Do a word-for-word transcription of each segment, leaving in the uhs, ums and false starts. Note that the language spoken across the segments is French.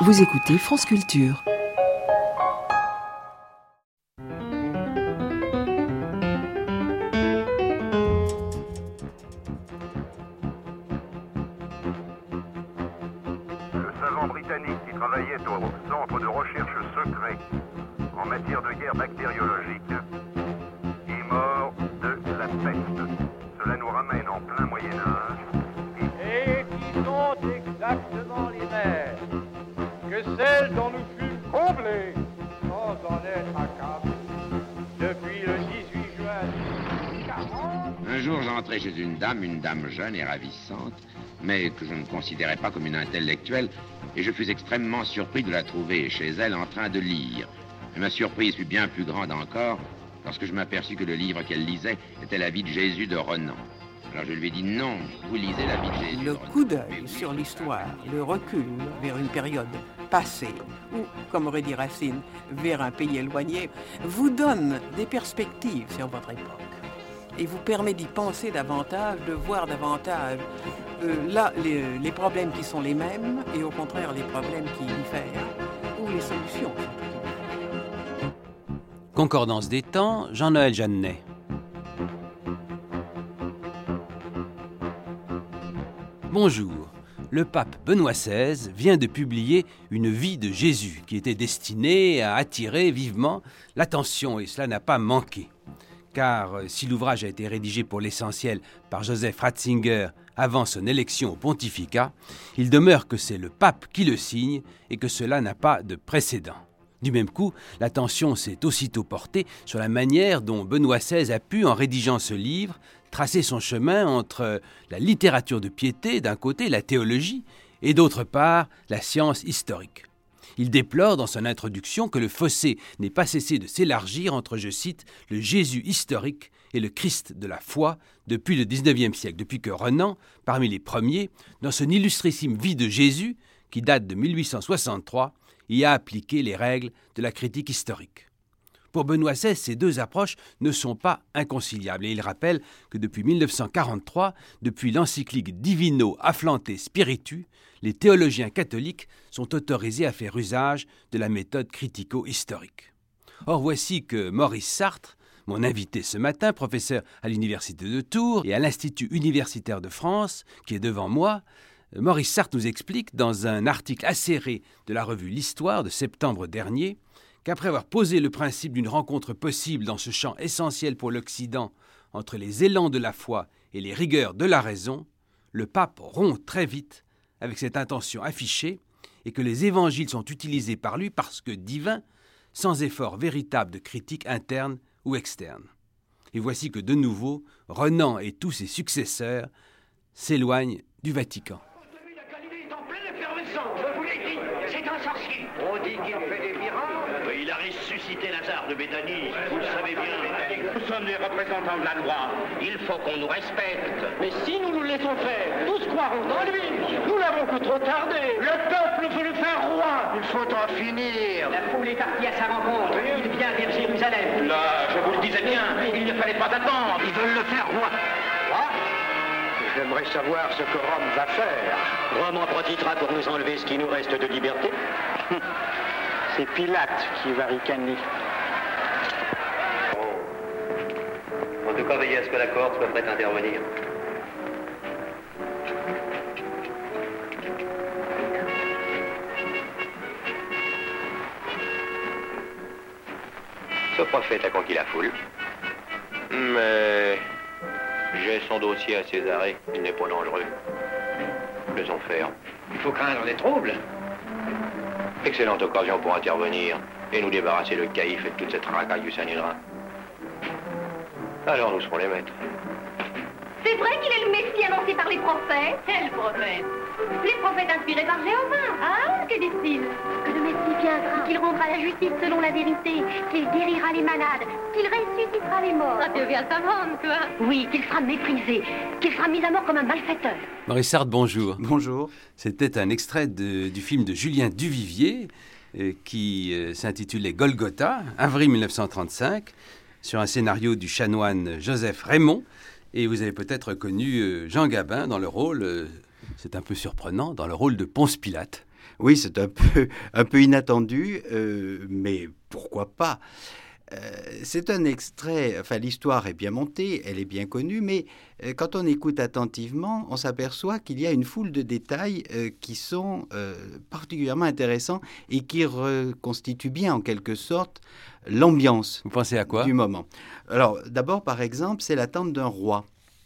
Vous écoutez France Culture. Britannique qui travaillait au centre de recherche secret en matière de guerre bactériologique est mort de la peste. Cela nous ramène en plein Moyen-Âge. Et qui sont exactement les mêmes que celles dont nous fûmes comblés sans en être accablés depuis le dix-huit juin mille huit cent quarante. Un jour, j'entrais chez une dame, une dame jeune et ravissante, mais que je ne considérais pas comme une intellectuelle, et je fus extrêmement surpris de la trouver chez elle en train de lire. Et ma surprise fut bien plus grande encore lorsque je m'aperçus que le livre qu'elle lisait était La vie de Jésus de Renan. Alors je lui ai dit non, vous lisez La vie de Jésus. Le coup d'œil sur l'histoire, le recul vers une période passée, ou, comme aurait dit Racine, vers un pays éloigné, vous donne des perspectives sur votre époque. Et vous permet d'y penser davantage, de voir davantage euh, là les, les problèmes qui sont les mêmes et au contraire les problèmes qui diffèrent ou les solutions. Concordance des temps, Jean-Noël Jeannet. Bonjour. Le pape Benoît seize vient de publier Une vie de Jésus qui était destinée à attirer vivement l'attention et cela n'a pas manqué. Car si l'ouvrage a été rédigé pour l'essentiel par Joseph Ratzinger avant son élection au pontificat, il demeure que c'est le pape qui le signe et que cela n'a pas de précédent. Du même coup, l'attention s'est aussitôt portée sur la manière dont Benoît seize a pu, en rédigeant ce livre, tracer son chemin entre la littérature de piété, d'un côté, la théologie, et d'autre part, la science historique. Il déplore dans son introduction que le fossé n'ait pas cessé de s'élargir entre, je cite, le Jésus historique et le Christ de la foi depuis le dix-neuvième siècle, depuis que Renan, parmi les premiers, dans son illustrissime Vie de Jésus, qui date de mille huit cent soixante-trois, y a appliqué les règles de la critique historique. Pour Benoît seize, ces deux approches ne sont pas inconciliables et il rappelle que depuis mille neuf cent quarante-trois, depuis l'encyclique Divino Afflante Spiritu, les théologiens catholiques sont autorisés à faire usage de la méthode critico-historique. Or voici que Maurice Sartre, mon invité ce matin, professeur à l'Université de Tours et à l'Institut universitaire de France, qui est devant moi, Maurice Sartre nous explique dans un article acéré de la revue L'Histoire de septembre dernier qu'après avoir posé le principe d'une rencontre possible dans ce champ essentiel pour l'Occident entre les élans de la foi et les rigueurs de la raison, le pape rompt très vite avec cette intention affichée et que les évangiles sont utilisés par lui parce que divins, sans effort véritable de critique interne ou externe. Et voici que de nouveau, Renan et tous ses successeurs s'éloignent du Vatican. Celui de Galilée est en pleine effervescence, je vous l'ai dit, c'est un sorcier. On dit qu'il fait des miracles. Il a ressuscité Lazare de Béthanie, vous le savez bien. Nous sommes les représentants de la loi. Il faut qu'on nous respecte. Mais si nous nous laissons faire, tous croiront en lui. Nous n'avons que trop tardé. Le peuple veut le faire roi. Il faut en finir. La foule est partie à sa rencontre. Il vient vers Jérusalem. Là, je vous le disais bien, il ne fallait pas attendre. Ils veulent le faire roi. Roi ? J'aimerais savoir ce que Rome va faire. Rome en profitera pour nous enlever ce qui nous reste de liberté. C'est Pilate qui va ricaner. En tout cas, veillez à ce que la cohorte soit prête à intervenir. Ce prophète a conquis la foule. Mais j'ai son dossier à Césarée. Il n'est pas dangereux. Faisons faire. Il faut craindre des troubles. Excellente occasion pour intervenir et nous débarrasser le caïf et de toute cette racaille du Sanhédrin. Alors nous serons les maîtres. C'est vrai qu'il est le Messie annoncé par les prophètes? Quel prophète? Les prophètes inspirés par Jéhovah. Ah, que dit-il? Que le Messie viendra, qu'il rendra la justice selon la vérité, qu'il guérira les malades, qu'il ressuscitera les morts. Ça devient savante, toi. Oui, qu'il sera méprisé, qu'il sera mis à mort comme un malfaiteur. Maurice Sartre, bonjour. Bonjour. C'était un extrait de, du film de Julien Duvivier euh, qui euh, s'intitulait Golgotha, avril mille neuf cent trente-cinq, sur un scénario du chanoine Joseph Raymond. Et vous avez peut-être connu euh, Jean Gabin dans le rôle, euh, c'est un peu surprenant, dans le rôle de Ponce Pilate. Oui, c'est un peu, un peu inattendu, euh, mais pourquoi pas ? Euh, c'est un extrait, enfin l'histoire est bien montée, elle est bien connue, mais euh, quand on écoute attentivement, on s'aperçoit qu'il y a une foule de détails euh, qui sont euh, particulièrement intéressants et qui reconstituent bien en quelque sorte l'ambiance Vous pensez à quoi ? Du moment. Alors d'abord, par exemple, c'est l'attente d'un roi.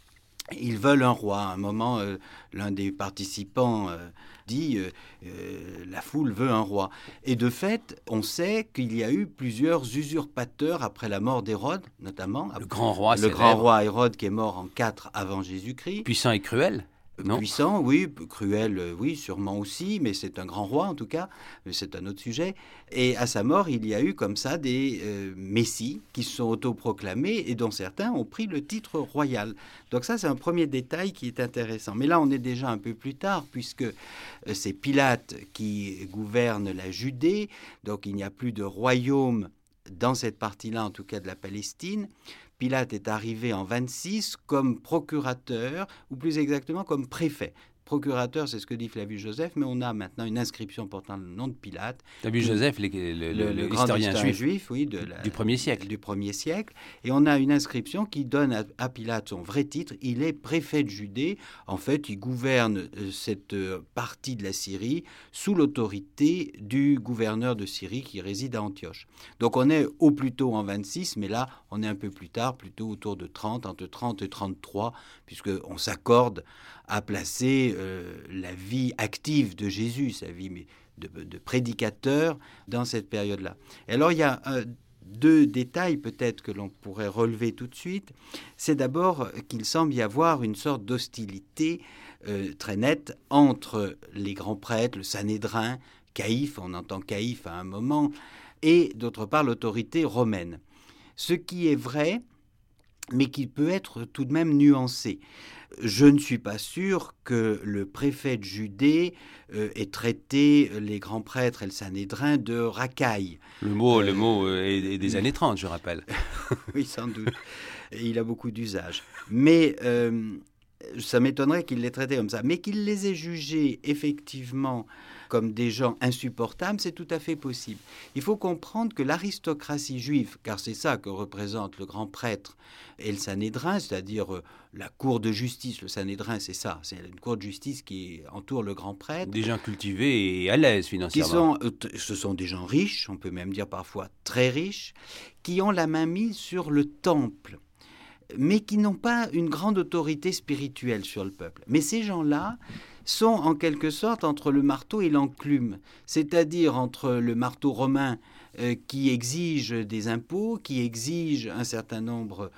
Ils veulent un roi. À un moment, euh, l'un des participants euh, dit euh, euh, « la foule veut un roi ». Et de fait, on sait qu'il y a eu plusieurs usurpateurs après la mort d'Hérode, notamment. Le grand roi Le célèbre. grand roi Hérode qui est mort en quatre avant Jésus-Christ. Puissant et cruel ? Non. Puissant, oui, cruel, oui, sûrement aussi, mais c'est un grand roi en tout cas, c'est un autre sujet. Et à sa mort, il y a eu comme ça des euh, messies qui se sont autoproclamés et dont certains ont pris le titre royal. Donc ça, c'est un premier détail qui est intéressant. Mais là, on est déjà un peu plus tard, puisque euh, c'est Pilate qui gouverne la Judée, donc il n'y a plus de royaume dans cette partie-là, en tout cas de la Palestine. Pilate est arrivé en vingt-six comme procurateur, ou plus exactement comme préfet. Procurateur, c'est ce que dit Flavius Joseph, mais on a maintenant une inscription portant le nom de Pilate. Flavius Joseph, le, le, le, le, le grand historien juif, juif oui, de la, du premier siècle. Du premier siècle. Et on a une inscription qui donne à, à Pilate son vrai titre. Il est préfet de Judée. En fait, il gouverne euh, cette euh, partie de la Syrie sous l'autorité du gouverneur de Syrie qui réside à Antioche. Donc on est au plus tôt en vingt-six, mais là, on est un peu plus tard, plutôt autour de trente, entre trente et trente-trois, puisqu'on s'accorde à placer euh, la vie active de Jésus, sa vie de, de prédicateur dans cette période-là. Et alors, il y a euh, deux détails peut-être que l'on pourrait relever tout de suite. C'est d'abord qu'il semble y avoir une sorte d'hostilité euh, très nette entre les grands prêtres, le Sanhédrin, Caïphe, on entend Caïphe à un moment, et d'autre part l'autorité romaine. Ce qui est vrai, mais qui peut être tout de même nuancé. Je ne suis pas sûr que le préfet de Judée euh, ait traité les grands prêtres et le Sanhédrin de racailles. Le mot, euh, le mot est, est des années trente, je rappelle. Oui, sans doute. Il a beaucoup d'usage. Mais euh, ça m'étonnerait qu'il les traitait comme ça. Mais qu'il les ait jugés effectivement comme des gens insupportables, c'est tout à fait possible. Il faut comprendre que l'aristocratie juive, car c'est ça que représente le grand prêtre et le Sanhédrin, c'est-à-dire la cour de justice, le Sanhédrin, c'est ça, c'est une cour de justice qui entoure le grand prêtre. Des gens cultivés et à l'aise financièrement. Qui sont, ce sont des gens riches, on peut même dire parfois très riches, qui ont la main mise sur le temple, mais qui n'ont pas une grande autorité spirituelle sur le peuple. Mais ces gens-là sont en quelque sorte entre le marteau et l'enclume, c'est-à-dire entre le marteau romain euh, qui exige des impôts, qui exige un certain nombre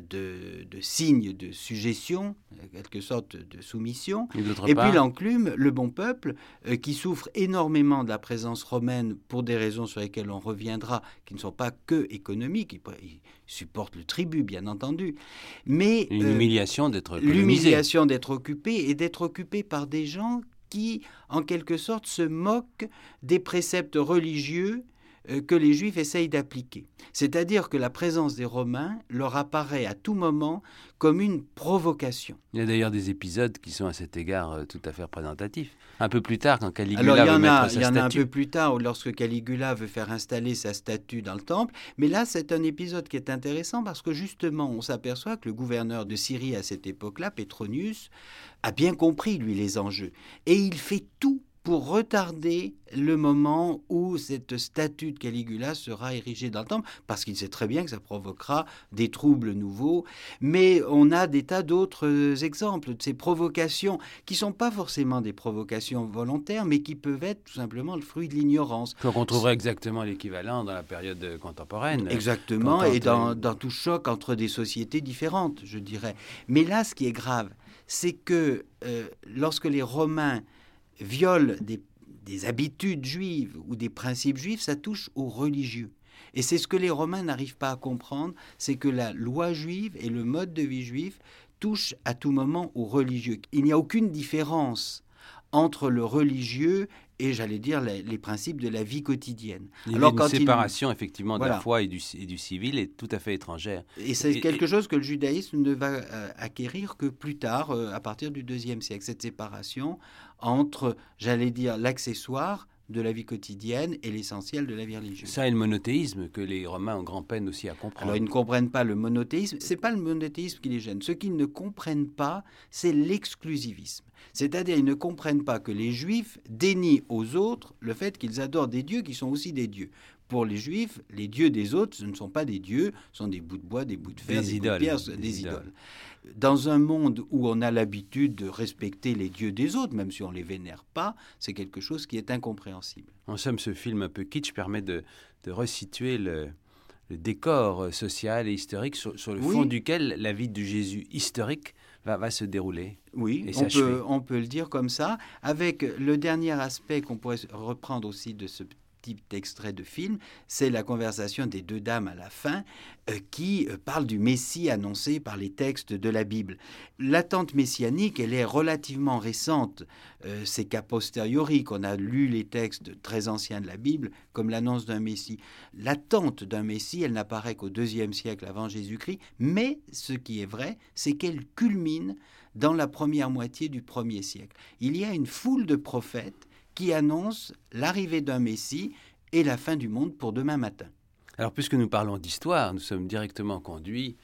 de, de signes de suggestion, quelque sorte de soumission, et, et puis l'enclume, le bon peuple, euh, qui souffre énormément de la présence romaine pour des raisons sur lesquelles on reviendra, qui ne sont pas que économiques, ils, ils supportent le tribut, bien entendu, mais une euh, humiliation d'être colonisé. L'humiliation d'être occupé et d'être occupé par des gens qui, en quelque sorte, se moquent des préceptes religieux que les Juifs essayent d'appliquer. C'est-à-dire que la présence des Romains leur apparaît à tout moment comme une provocation. Il y a d'ailleurs des épisodes qui sont à cet égard tout à fait représentatifs. Un peu plus tard, quand Caligula Alors, il y en veut a, mettre sa il y en statue. a un peu plus tard, lorsque Caligula veut faire installer sa statue dans le temple. Mais là, c'est un épisode qui est intéressant parce que justement, on s'aperçoit que le gouverneur de Syrie à cette époque-là, Pétronius, a bien compris, lui, les enjeux. Et il fait tout pour retarder le moment où cette statue de Caligula sera érigée dans le temple, parce qu'il sait très bien que ça provoquera des troubles nouveaux. Mais on a des tas d'autres exemples de ces provocations qui ne sont pas forcément des provocations volontaires, mais qui peuvent être tout simplement le fruit de l'ignorance. On retrouverait exactement l'équivalent dans la période contemporaine. Exactement, Quand et on... dans, dans tout choc entre des sociétés différentes, je dirais. Mais là, ce qui est grave, c'est que euh, lorsque les Romains violent des, des habitudes juives ou des principes juifs, ça touche aux religieux. Et c'est ce que les Romains n'arrivent pas à comprendre, c'est que la loi juive et le mode de vie juif touchent à tout moment aux religieux. Il n'y a aucune différence entre le religieux et, j'allais dire, les, les principes de la vie quotidienne. Il y a Alors, une quand séparation, il... effectivement, voilà. de la foi et du, et du civil est tout à fait étrangère. Et c'est et, quelque et... chose que le judaïsme ne va euh, acquérir que plus tard, euh, à partir du deuxième siècle, cette séparation entre, j'allais dire, l'accessoire de la vie quotidienne et l'essentiel de la vie religieuse. Ça et le monothéisme que les Romains ont grand-peine aussi à comprendre. Alors ils ne comprennent pas le monothéisme, c'est pas le monothéisme qui les gêne. Ce qu'ils ne comprennent pas, c'est l'exclusivisme. C'est-à-dire ils ne comprennent pas que les Juifs dénient aux autres le fait qu'ils adorent des dieux qui sont aussi des dieux. Pour les Juifs, les dieux des autres, ce ne sont pas des dieux, ce sont des bouts de bois, des bouts de fer, des, des idoles, bouts de pierre, des, des idoles. idoles. Dans un monde où on a l'habitude de respecter les dieux des autres, même si on ne les vénère pas, c'est quelque chose qui est incompréhensible. En somme, ce film un peu kitsch permet de, de resituer le, le décor social et historique sur, sur le oui. fond duquel la vie de Jésus historique va, va se dérouler. Oui, et on peut, on peut le dire comme ça, avec le dernier aspect qu'on pourrait reprendre aussi de ce type d'extrait de film, c'est la conversation des deux dames à la fin euh, qui euh, parlent du Messie annoncé par les textes de la Bible. L'attente messianique, elle est relativement récente. Euh, c'est qu'a posteriori qu'on a lu les textes très anciens de la Bible comme l'annonce d'un Messie. L'attente d'un Messie, elle n'apparaît qu'au deuxième siècle avant Jésus-Christ, mais ce qui est vrai, c'est qu'elle culmine dans la première moitié du premier siècle. Il y a une foule de prophètes qui annonce l'arrivée d'un Messie et la fin du monde pour demain matin. Alors, puisque nous parlons d'histoire, nous sommes directement conduits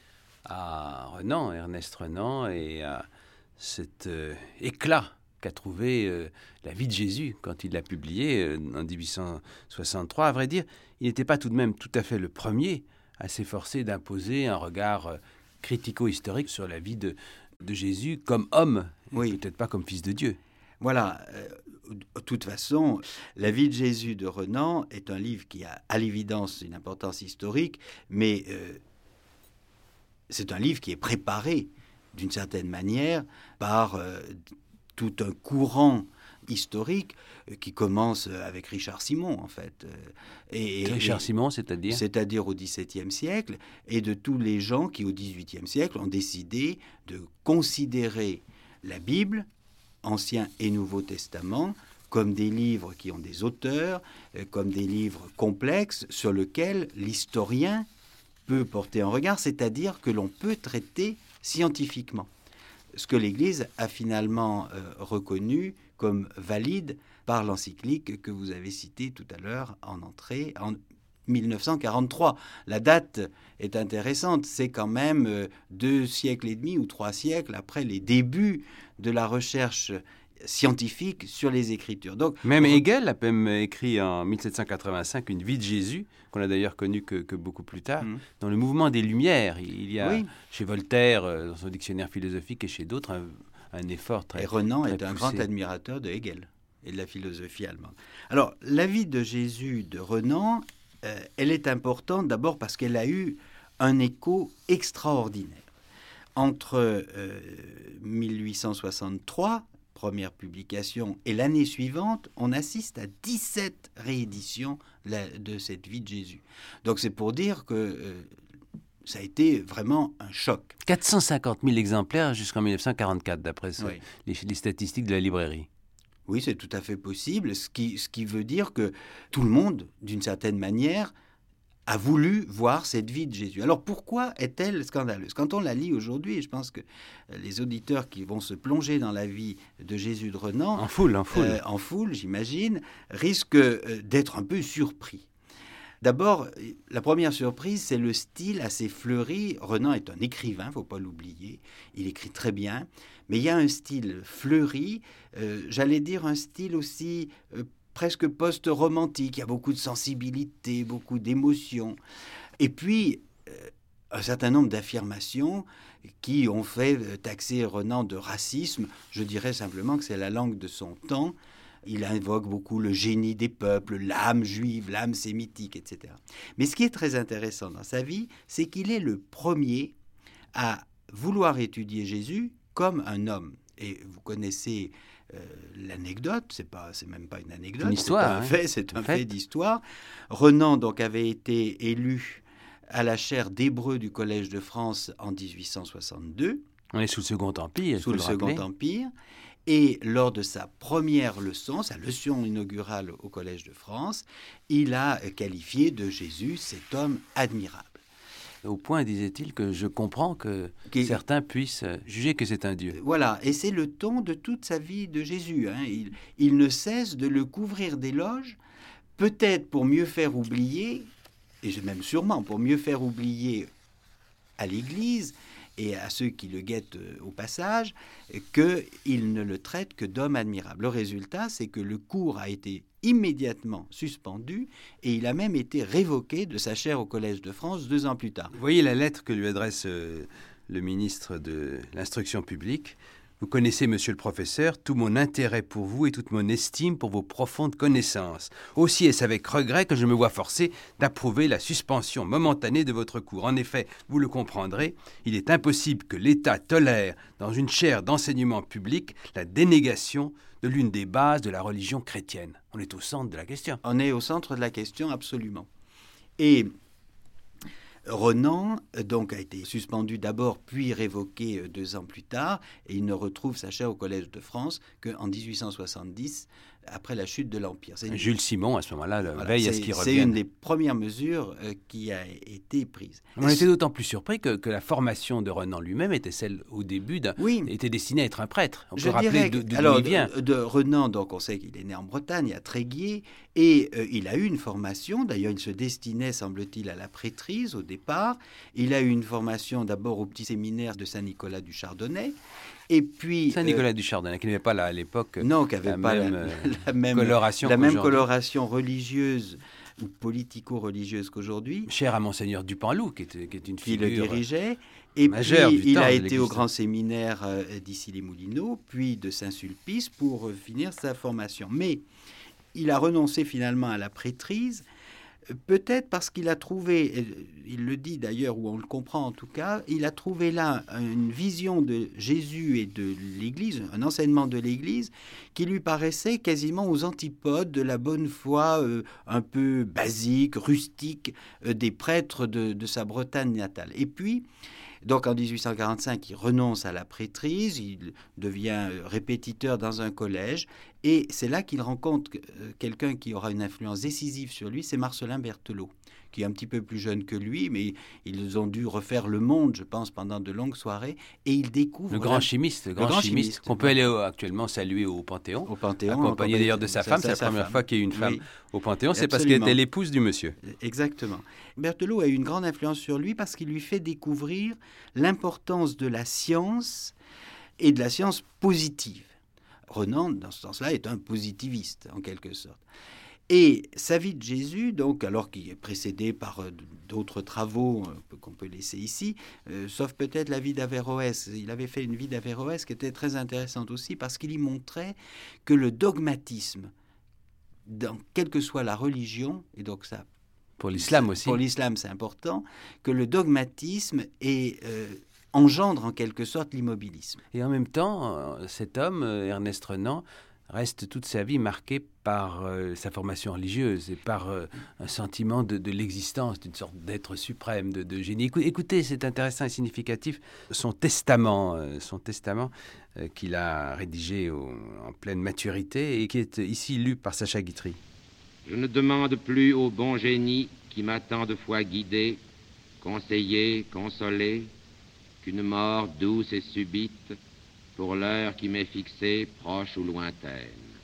à Renan, Ernest Renan, et à cet euh, éclat qu'a trouvé euh, la vie de Jésus quand il l'a publié euh, en dix-huit cent soixante-trois. À vrai dire, il n'était pas tout de même tout à fait le premier à s'efforcer d'imposer un regard euh, critico-historique sur la vie de, de Jésus comme homme, oui. et peut-être pas comme fils de Dieu. Voilà, euh, de toute façon, La vie de Jésus de Renan est un livre qui a à l'évidence une importance historique, mais euh, c'est un livre qui est préparé d'une certaine manière par euh, tout un courant historique euh, qui commence avec Richard Simon, en fait. Et, et Richard et, Simon, c'est-à-dire C'est-à-dire au dix-septième siècle, et de tous les gens qui, au dix-huitième siècle, ont décidé de considérer la Bible, Ancien et Nouveau Testament, comme des livres qui ont des auteurs, comme des livres complexes sur lesquels l'historien peut porter un regard, c'est-à-dire que l'on peut traiter scientifiquement. Ce que l'Église a finalement euh, reconnu comme valide par l'encyclique que vous avez citée tout à l'heure en entrée, en mille neuf cent quarante-trois. La date est intéressante, c'est quand même euh, deux siècles et demi ou trois siècles après les débuts de la recherche scientifique sur les Écritures. Donc, même on... Hegel a même écrit en mille sept cent quatre-vingt-cinq une vie de Jésus, qu'on a d'ailleurs connue que, que beaucoup plus tard, mmh. dans le mouvement des Lumières. Il y a oui. chez Voltaire, dans son dictionnaire philosophique, et chez d'autres, un, un effort très Et Renan très est un poussé. grand admirateur de Hegel et de la philosophie allemande. Alors, la vie de Jésus de Renan, euh, elle est importante d'abord parce qu'elle a eu un écho extraordinaire. Entre euh, mille huit cent soixante-trois, première publication, et l'année suivante, on assiste à dix-sept rééditions de cette vie de Jésus. Donc c'est pour dire que euh, ça a été vraiment un choc. quatre cent cinquante mille exemplaires jusqu'en mille neuf cent quarante-quatre, d'après ça, oui. les, les statistiques de la librairie. Oui, c'est tout à fait possible, ce qui, ce qui veut dire que tout le monde, d'une certaine manière, a voulu voir cette vie de Jésus. Alors pourquoi est-elle scandaleuse ? Quand on la lit aujourd'hui, et je pense que les auditeurs qui vont se plonger dans la vie de Jésus de Renan, en foule, en foule, euh, en foule, j'imagine, risquent euh, d'être un peu surpris. D'abord, la première surprise, c'est le style assez fleuri. Renan est un écrivain, il ne faut pas l'oublier. Il écrit très bien, mais il y a un style fleuri, euh, j'allais dire un style aussi euh, presque post-romantique. Il y a beaucoup de sensibilité, beaucoup d'émotion. Et puis, euh, un certain nombre d'affirmations qui ont fait taxer Renan de racisme. Je dirais simplement que c'est la langue de son temps. Il invoque beaucoup le génie des peuples, l'âme juive, l'âme sémitique, et cetera. Mais ce qui est très intéressant dans sa vie, c'est qu'il est le premier à vouloir étudier Jésus comme un homme. Et vous connaissez euh, l'anecdote, c'est pas, c'est même pas une anecdote, une histoire, c'est un hein. fait, c'est un fait. fait d'histoire. Renan donc avait été élu à la chaire d'hébreu du Collège de France en dix-huit cent soixante-deux. On est sous le Second Empire. Sous le Second Empire. Et lors de sa première leçon, sa leçon inaugurale au Collège de France, il a qualifié de Jésus cet homme admirable. Au point, disait-il, que je comprends que Qui... certains puissent juger que c'est un Dieu. Voilà, et c'est le ton de toute sa vie de Jésus. Hein. Il, il ne cesse de le couvrir d'éloges, peut-être pour mieux faire oublier, et même sûrement pour mieux faire oublier à l'Église et à ceux qui le guettent au passage, qu'il ne le traite que d'homme admirable. Le résultat, c'est que le cours a été immédiatement suspendu et il a même été révoqué de sa chaire au Collège de France deux ans plus tard. Vous voyez la lettre que lui adresse euh, le ministre de l'Instruction publique. Vous connaissez, monsieur le professeur, tout mon intérêt pour vous et toute mon estime pour vos profondes connaissances. Aussi est-ce avec regret que je me vois forcé d'approuver la suspension momentanée de votre cours. En effet, vous le comprendrez, il est impossible que l'État tolère, dans une chaire d'enseignement public, la dénégation de l'une des bases de la religion chrétienne. On est au centre de la question. On est au centre de la question, absolument. Et Renan, donc, a été suspendu d'abord, puis révoqué deux ans plus tard, et il ne retrouve sa chaire au Collège de France qu'en dix-huit cent soixante-dix, après la chute de l'Empire. C'est Jules une... Simon, à ce moment-là, le voilà, veille à ce qu'il revienne. C'est une des premières mesures euh, qui a été prise. On était d'autant plus surpris que, que la formation de Renan lui-même était celle, au début, d'un, oui. était destinée à être un prêtre. On Je peut rappeler d'où il vient. De, de Renan, donc, on sait qu'il est né en Bretagne, à Tréguier, et euh, il a eu une formation. D'ailleurs, il se destinait, semble-t-il, à la prêtrise au départ. Il a eu une formation d'abord au petit séminaire de Saint-Nicolas du Chardonnay. Et puis Saint-Nicolas euh, du Chardonnay, qui n'avait pas là, à l'époque non, qui n'avait pas même, la, la même coloration, la même coloration religieuse ou politico-religieuse qu'aujourd'hui. Cher à Monseigneur Dupanloup, qui est, qui est une figure qui le dirigeait. Et puis il a été au grand séminaire euh, d'Issy-les-Moulineaux, puis de Saint-Sulpice pour euh, finir sa formation. Mais il a renoncé finalement à la prêtrise. Peut-être parce qu'il a trouvé, il le dit d'ailleurs, ou on le comprend en tout cas, il a trouvé là une vision de Jésus et de l'Église, un enseignement de l'Église qui lui paraissait quasiment aux antipodes de la bonne foi euh, un peu basique, rustique euh, des prêtres de, de sa Bretagne natale. Et puis, donc en dix-huit cent quarante-cinq, il renonce à la prêtrise, il devient répétiteur dans un collège, et c'est là qu'il rencontre quelqu'un qui aura une influence décisive sur lui, c'est Marcellin Berthelot, qui est un petit peu plus jeune que lui, mais ils ont dû refaire Le Monde, je pense, pendant de longues soirées, et il découvre... Le grand là, chimiste, le grand, le grand chimiste, chimiste qu'on peut aller au, actuellement saluer au Panthéon, au Panthéon accompagné d'ailleurs de sa femme, c'est la première femme. fois qu'il y a eu une femme oui, au Panthéon, c'est parce qu'elle était l'épouse du monsieur. Exactement. Berthelot a eu une grande influence sur lui parce qu'il lui fait découvrir l'importance de la science et de la science positive. Renan, dans ce sens-là, est un positiviste, en quelque sorte. Et sa vie de Jésus, donc, alors qu'il est précédé par euh, d'autres travaux euh, qu'on peut laisser ici, euh, sauf peut-être la vie d'Averroès. Il avait fait une vie d'Averroès qui était très intéressante aussi parce qu'il y montrait que le dogmatisme, dans quelle que soit la religion, et donc ça... Pour l'islam aussi. Pour l'islam, c'est important, que le dogmatisme est... Euh, engendre en quelque sorte l'immobilisme. Et en même temps, cet homme, Ernest Renan, reste toute sa vie marqué par euh, sa formation religieuse et par euh, un sentiment de, de l'existence, d'une sorte d'être suprême, de, de génie. Écoutez, c'est intéressant et significatif, son testament, euh, son testament euh, qu'il a rédigé au, en pleine maturité et qui est ici lu par Sacha Guitry. Je ne demande plus au bon génie qui m'a tant de fois guidé, conseillé, consolé, qu'une mort douce et subite pour l'heure qui m'est fixée, proche ou lointaine.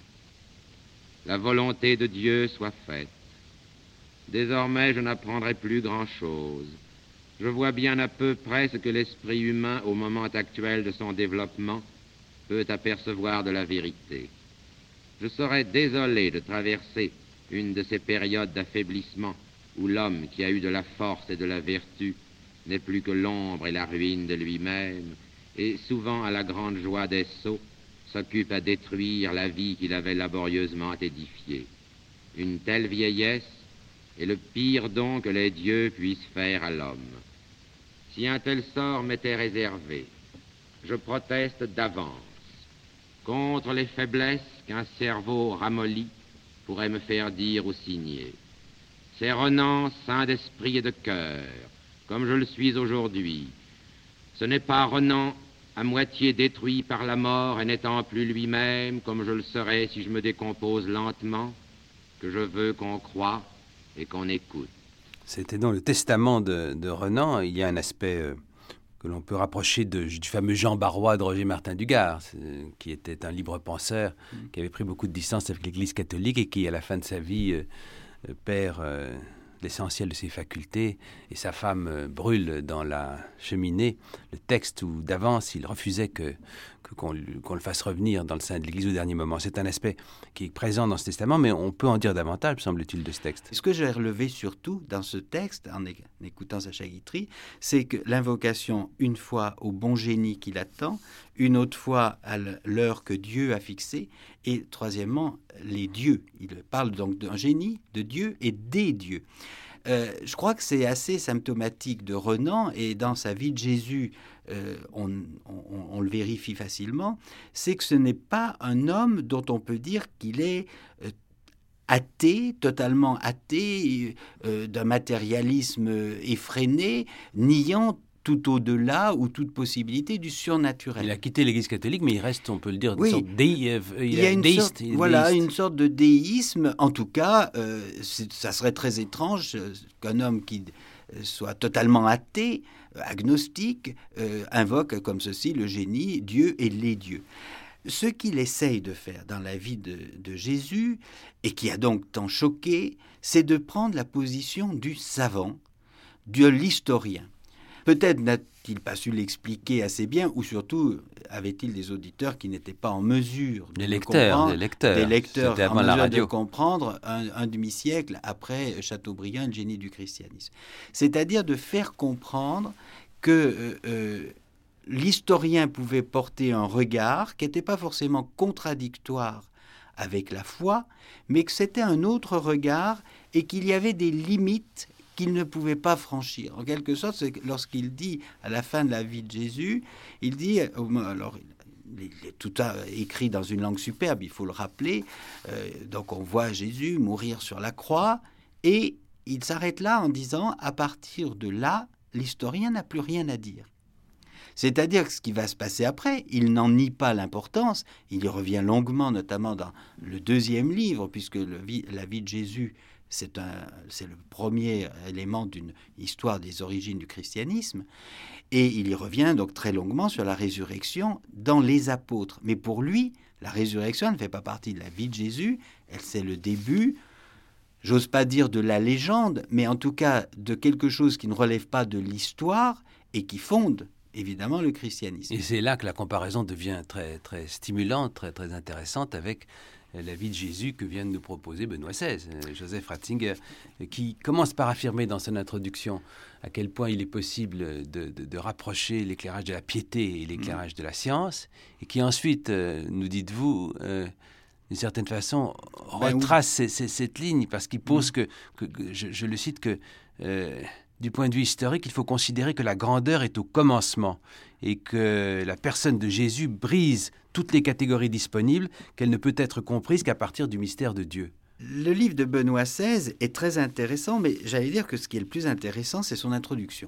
La volonté de Dieu soit faite. Désormais, je n'apprendrai plus grand-chose. Je vois bien à peu près ce que l'esprit humain, au moment actuel de son développement, peut apercevoir de la vérité. Je serais désolé de traverser une de ces périodes d'affaiblissement où l'homme qui a eu de la force et de la vertu n'est plus que l'ombre et la ruine de lui-même, et souvent à la grande joie des sots, s'occupe à détruire la vie qu'il avait laborieusement édifiée. Une telle vieillesse est le pire don que les dieux puissent faire à l'homme. Si un tel sort m'était réservé, je proteste d'avance contre les faiblesses qu'un cerveau ramolli pourrait me faire dire ou signer. C'est Renan, saint d'esprit et de cœur, comme je le suis aujourd'hui. Ce n'est pas Renan à moitié détruit par la mort et n'étant plus lui-même, comme je le serai si je me décompose lentement, que je veux qu'on croie et qu'on écoute. C'était dans le testament de, de Renan. Il y a un aspect euh, que l'on peut rapprocher de, du fameux Jean Barrois de Roger Martin Dugard, qui était un libre penseur, mmh. qui avait pris beaucoup de distance avec l'Église catholique et qui, à la fin de sa vie, euh, perd euh, l'essentiel de ses facultés, et sa femme euh, brûle dans la cheminée le texte où d'avance il refusait que, que, qu'on, qu'on le fasse revenir dans le sein de l'Église au dernier moment. C'est un aspect qui est présent dans ce testament, mais on peut en dire davantage, semble-t-il, de ce texte. Ce que j'ai relevé surtout dans ce texte, en écoutant Sacha Guitry, c'est que l'invocation, une fois au bon génie qui l'attend, une autre fois à l'heure que Dieu a fixée, et troisièmement, les dieux. Il parle donc d'un génie, de Dieu et des dieux. Euh, je crois que c'est assez symptomatique de Renan, et dans sa vie de Jésus, euh, on, on, on le vérifie facilement, c'est que ce n'est pas un homme dont on peut dire qu'il est euh, athée, totalement athée, euh, d'un matérialisme effréné, niant tout au-delà ou toute possibilité du surnaturel. Il a quitté l'Église catholique, mais il reste, on peut le dire, oui. une sorte déi, euh, il il y a une déiste, sorte, il voilà, déiste. une sorte de déisme. En tout cas, euh, c'est, ça serait très étrange euh, qu'un homme qui euh, soit totalement athée, euh, agnostique, euh, invoque comme ceci le génie, Dieu et les dieux. Ce qu'il essaye de faire dans la vie de, de Jésus, et qui a donc tant choqué, c'est de prendre la position du savant, de l'historien. Peut-être n'a-t-il pas su l'expliquer assez bien, ou surtout avait-il des auditeurs qui n'étaient pas en mesure de les lecteurs, comprendre, des lecteurs, des lecteurs C'était en avant mesure la radio. de comprendre un, un demi-siècle après Chateaubriand, le génie du christianisme. C'est-à-dire de faire comprendre que euh, euh, l'historien pouvait porter un regard qui n'était pas forcément contradictoire avec la foi, mais que c'était un autre regard et qu'il y avait des limites qu'il ne pouvait pas franchir. En quelque sorte, c'est lorsqu'il dit, à la fin de la vie de Jésus, il dit, alors il est tout écrit dans une langue superbe, il faut le rappeler, euh, donc on voit Jésus mourir sur la croix, et il s'arrête là en disant, à partir de là, l'historien n'a plus rien à dire. C'est-à-dire que ce qui va se passer après, il n'en nie pas l'importance, il y revient longuement, notamment dans le deuxième livre, puisque le, la vie de Jésus, C'est, un, c'est le premier élément d'une histoire des origines du christianisme. Et il y revient donc très longuement sur la résurrection dans les apôtres. Mais pour lui, la résurrection ne fait pas partie de la vie de Jésus. Elle, c'est le début, j'ose pas dire de la légende, mais en tout cas de quelque chose qui ne relève pas de l'histoire et qui fonde évidemment le christianisme. Et c'est là que la comparaison devient très, très stimulante, très, très intéressante avec la vie de Jésus que vient de nous proposer Benoît seize, Joseph Ratzinger, qui commence par affirmer dans son introduction à quel point il est possible de, de, de rapprocher l'éclairage de la piété et l'éclairage mmh. de la science, et qui ensuite, euh, nous dites-vous, euh, d'une certaine façon, ben retrace oui. c- c- cette ligne, parce qu'il pose mmh. que, que, que je, je le cite, que euh, du point de vue historique, il faut considérer que la grandeur est au commencement et que la personne de Jésus brise toutes les catégories disponibles, qu'elle ne peut être comprise qu'à partir du mystère de Dieu. Le livre de Benoît seize est très intéressant, mais j'allais dire que ce qui est le plus intéressant, c'est son introduction.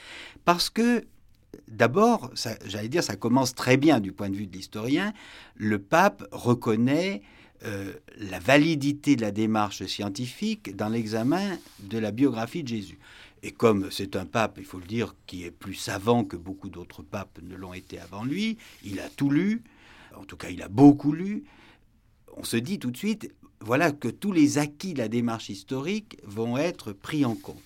Parce que, d'abord, ça, j'allais dire, ça commence très bien du point de vue de l'historien. Le pape reconnaît euh, la validité de la démarche scientifique dans l'examen de la biographie de Jésus. Et comme c'est un pape, il faut le dire, qui est plus savant que beaucoup d'autres papes ne l'ont été avant lui, il a tout lu, en tout cas il a beaucoup lu, on se dit tout de suite, voilà que tous les acquis de la démarche historique vont être pris en compte.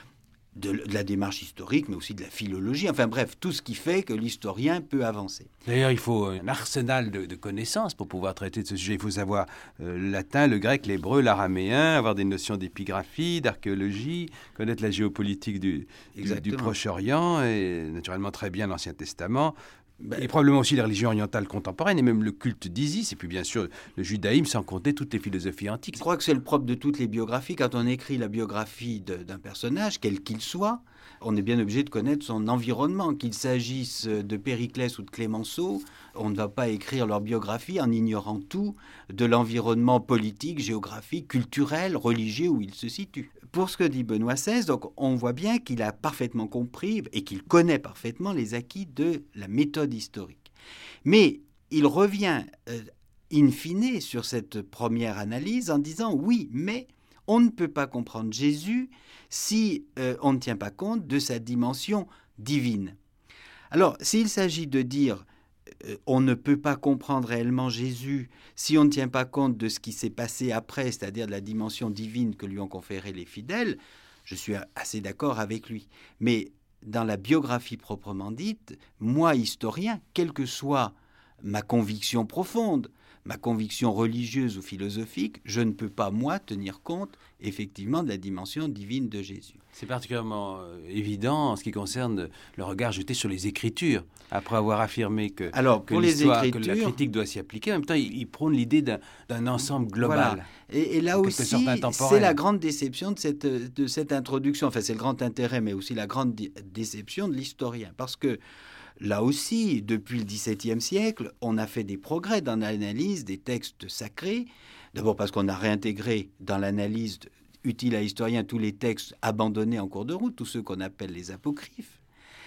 De, de la démarche historique, mais aussi de la philologie, enfin bref, tout ce qui fait que l'historien peut avancer. D'ailleurs, il faut un arsenal de, de connaissances pour pouvoir traiter de ce sujet. Il faut savoir euh, le latin, le grec, l'hébreu, l'araméen, avoir des notions d'épigraphie, d'archéologie, connaître la géopolitique du, du, du Proche-Orient, et naturellement très bien l'Ancien Testament, ben, et probablement aussi les religions orientales contemporaines, et même le culte d'Isis, et puis bien sûr le judaïsme, sans compter toutes les philosophies antiques. Je crois que c'est le propre de toutes les biographies. Quand on écrit la biographie de, d'un personnage, quel qu'il soit, on est bien obligé de connaître son environnement. Qu'il s'agisse de Périclès ou de Clémenceau, on ne va pas écrire leur biographie en ignorant tout de l'environnement politique, géographique, culturel, religieux où ils se situent. pour ce que dit Benoît seize, donc on voit bien qu'il a parfaitement compris et qu'il connaît parfaitement les acquis de la méthode historique. Mais il revient euh, in fine sur cette première analyse en disant oui, mais on ne peut pas comprendre Jésus si euh, on ne tient pas compte de sa dimension divine. Alors, s'il s'agit de dire euh, on ne peut pas comprendre réellement Jésus si on ne tient pas compte de ce qui s'est passé après, c'est-à-dire de la dimension divine que lui ont conféré les fidèles, je suis assez d'accord avec lui. Mais dans la biographie proprement dite, moi, historien, quelle que soit ma conviction profonde, ma conviction religieuse ou philosophique, je ne peux pas, moi, tenir compte, effectivement, de la dimension divine de Jésus. C'est particulièrement euh, évident en ce qui concerne le regard jeté sur les Écritures, après avoir affirmé que, Alors, que, pour les écritures, que la critique doit s'y appliquer. En même temps, il, il prône l'idée d'un, d'un ensemble global. Voilà. Et, et là aussi, c'est la grande déception de cette, de cette introduction. Enfin, c'est le grand intérêt, mais aussi la grande dé- déception de l'historien. Parce que là aussi, depuis le dix-septième siècle, on a fait des progrès dans l'analyse des textes sacrés. D'abord parce qu'on a réintégré dans l'analyse utile à l'historien tous les textes abandonnés en cours de route, tous ceux qu'on appelle les apocryphes.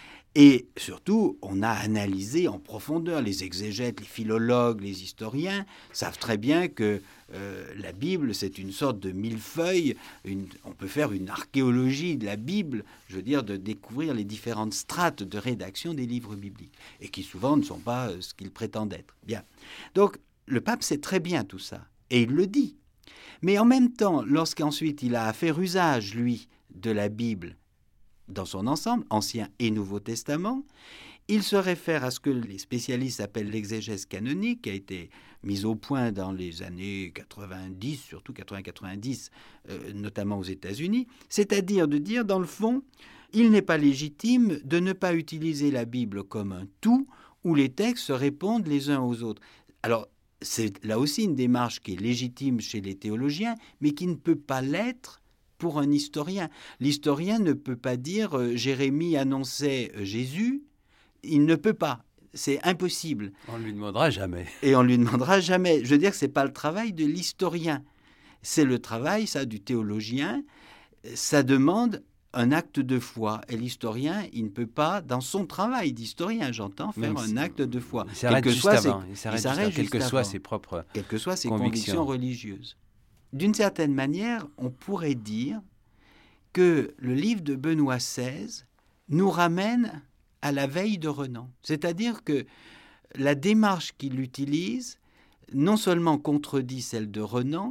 Et surtout, on a analysé en profondeur. Les exégètes, les philologues, les historiens savent très bien que euh, la Bible, c'est une sorte de millefeuille. Une, on peut faire une archéologie de la Bible, je veux dire, de découvrir les différentes strates de rédaction des livres bibliques, et qui souvent ne sont pas euh, ce qu'ils prétendent être. Bien. Donc, le pape sait très bien tout ça, et il le dit. Mais en même temps, lorsqu'ensuite il a à faire usage, lui, de la Bible, dans son ensemble, Ancien et Nouveau Testament, il se réfère à ce que les spécialistes appellent l'exégèse canonique, qui a été mise au point dans les années quatre-vingt-dix, surtout quatre-vingts quatre-vingt-dix, euh, notamment aux États-Unis, c'est-à-dire de dire, dans le fond, il n'est pas légitime de ne pas utiliser la Bible comme un tout où les textes se répondent les uns aux autres. Alors, c'est là aussi une démarche qui est légitime chez les théologiens, mais qui ne peut pas l'être pour un historien. L'historien ne peut pas dire euh, « Jérémie annonçait euh, Jésus », il ne peut pas, c'est impossible. On ne lui demandera jamais. Et on ne lui demandera jamais. Je veux dire que ce n'est pas le travail de l'historien, c'est le travail, ça, du théologien. Ça demande un acte de foi. Et l'historien, il ne peut pas, dans son travail d'historien, j'entends, faire Même un si... acte de foi. Il s'arrête juste soit avant. Il s'arrête, il s'arrête juste, quelles que soient ses propres Quelles que soient ses convictions. convictions religieuses. D'une certaine manière, on pourrait dire que le livre de Benoît seize nous ramène à la veille de Renan. C'est-à-dire que la démarche qu'il utilise non seulement contredit celle de Renan,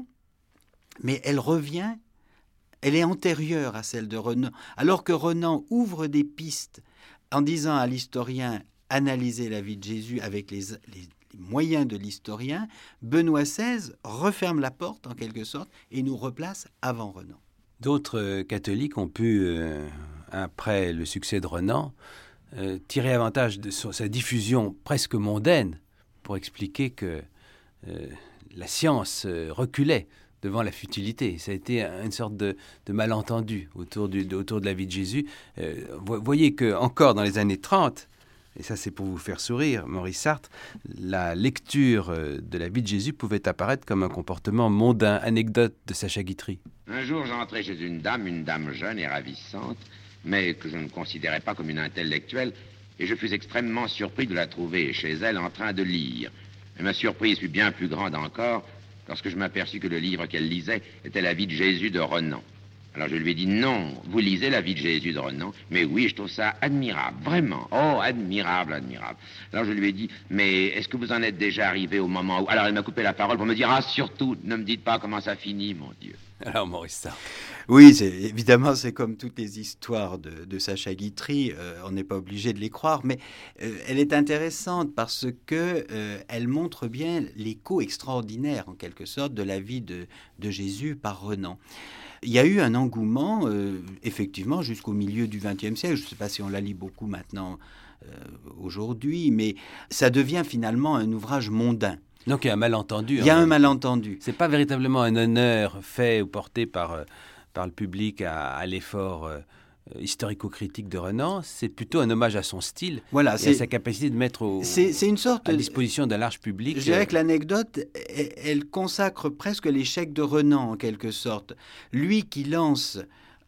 mais elle revient, elle est antérieure à celle de Renan. Alors que Renan ouvre des pistes en disant à l'historien « analysez la vie de Jésus avec les, les moyens de l'historien », Benoît seize referme la porte en quelque sorte et nous replace avant Renan. D'autres euh, catholiques ont pu, euh, après le succès de Renan, euh, tirer avantage de son, sa diffusion presque mondaine pour expliquer que euh, la science euh, reculait devant la futilité. Ça a été une sorte de, de malentendu autour, du, de, autour de la vie de Jésus. Euh, vous voyez qu'encore dans les années trente, et ça c'est pour vous faire sourire, Maurice Sartre, la lecture de la vie de Jésus pouvait apparaître comme un comportement mondain. Anecdote de Sacha Guitry. Un jour, j'entrais chez une dame, une dame jeune et ravissante, mais que je ne considérais pas comme une intellectuelle, et je fus extrêmement surpris de la trouver chez elle en train de lire. Et ma surprise fut bien plus grande encore lorsque je m'aperçus que le livre qu'elle lisait était La vie de Jésus de Renan. Alors je lui ai dit, non, vous lisez La vie de Jésus de Renan? Mais oui, je trouve ça admirable, vraiment. Oh, admirable, admirable. Alors je lui ai dit, mais est-ce que vous en êtes déjà arrivé au moment où... Alors elle m'a coupé la parole pour me dire, ah, surtout, ne me dites pas comment ça finit, mon Dieu. Alors Maurice Sartre. Oui, c'est, évidemment, c'est comme toutes les histoires de, de Sacha Guitry, euh, on n'est pas obligé de les croire, mais euh, elle est intéressante parce que euh, elle montre bien l'écho extraordinaire, en quelque sorte, de la vie de, de Jésus par Renan. Il y a eu un engouement, euh, effectivement, jusqu'au milieu du vingtième siècle. Je ne sais pas si on la lit beaucoup maintenant, euh, aujourd'hui, mais ça devient finalement un ouvrage mondain. Donc il y a un malentendu. Il y a un malentendu. C'est pas véritablement un honneur fait ou porté par, euh, par le public à, à l'effort euh, euh, historico-critique de Renan, c'est plutôt un hommage à son style voilà, et c'est, à sa capacité de mettre au, c'est, c'est une sorte, à disposition d'un large public. Je dirais que l'anecdote, elle, elle consacre presque l'échec de Renan, en quelque sorte. Lui qui lance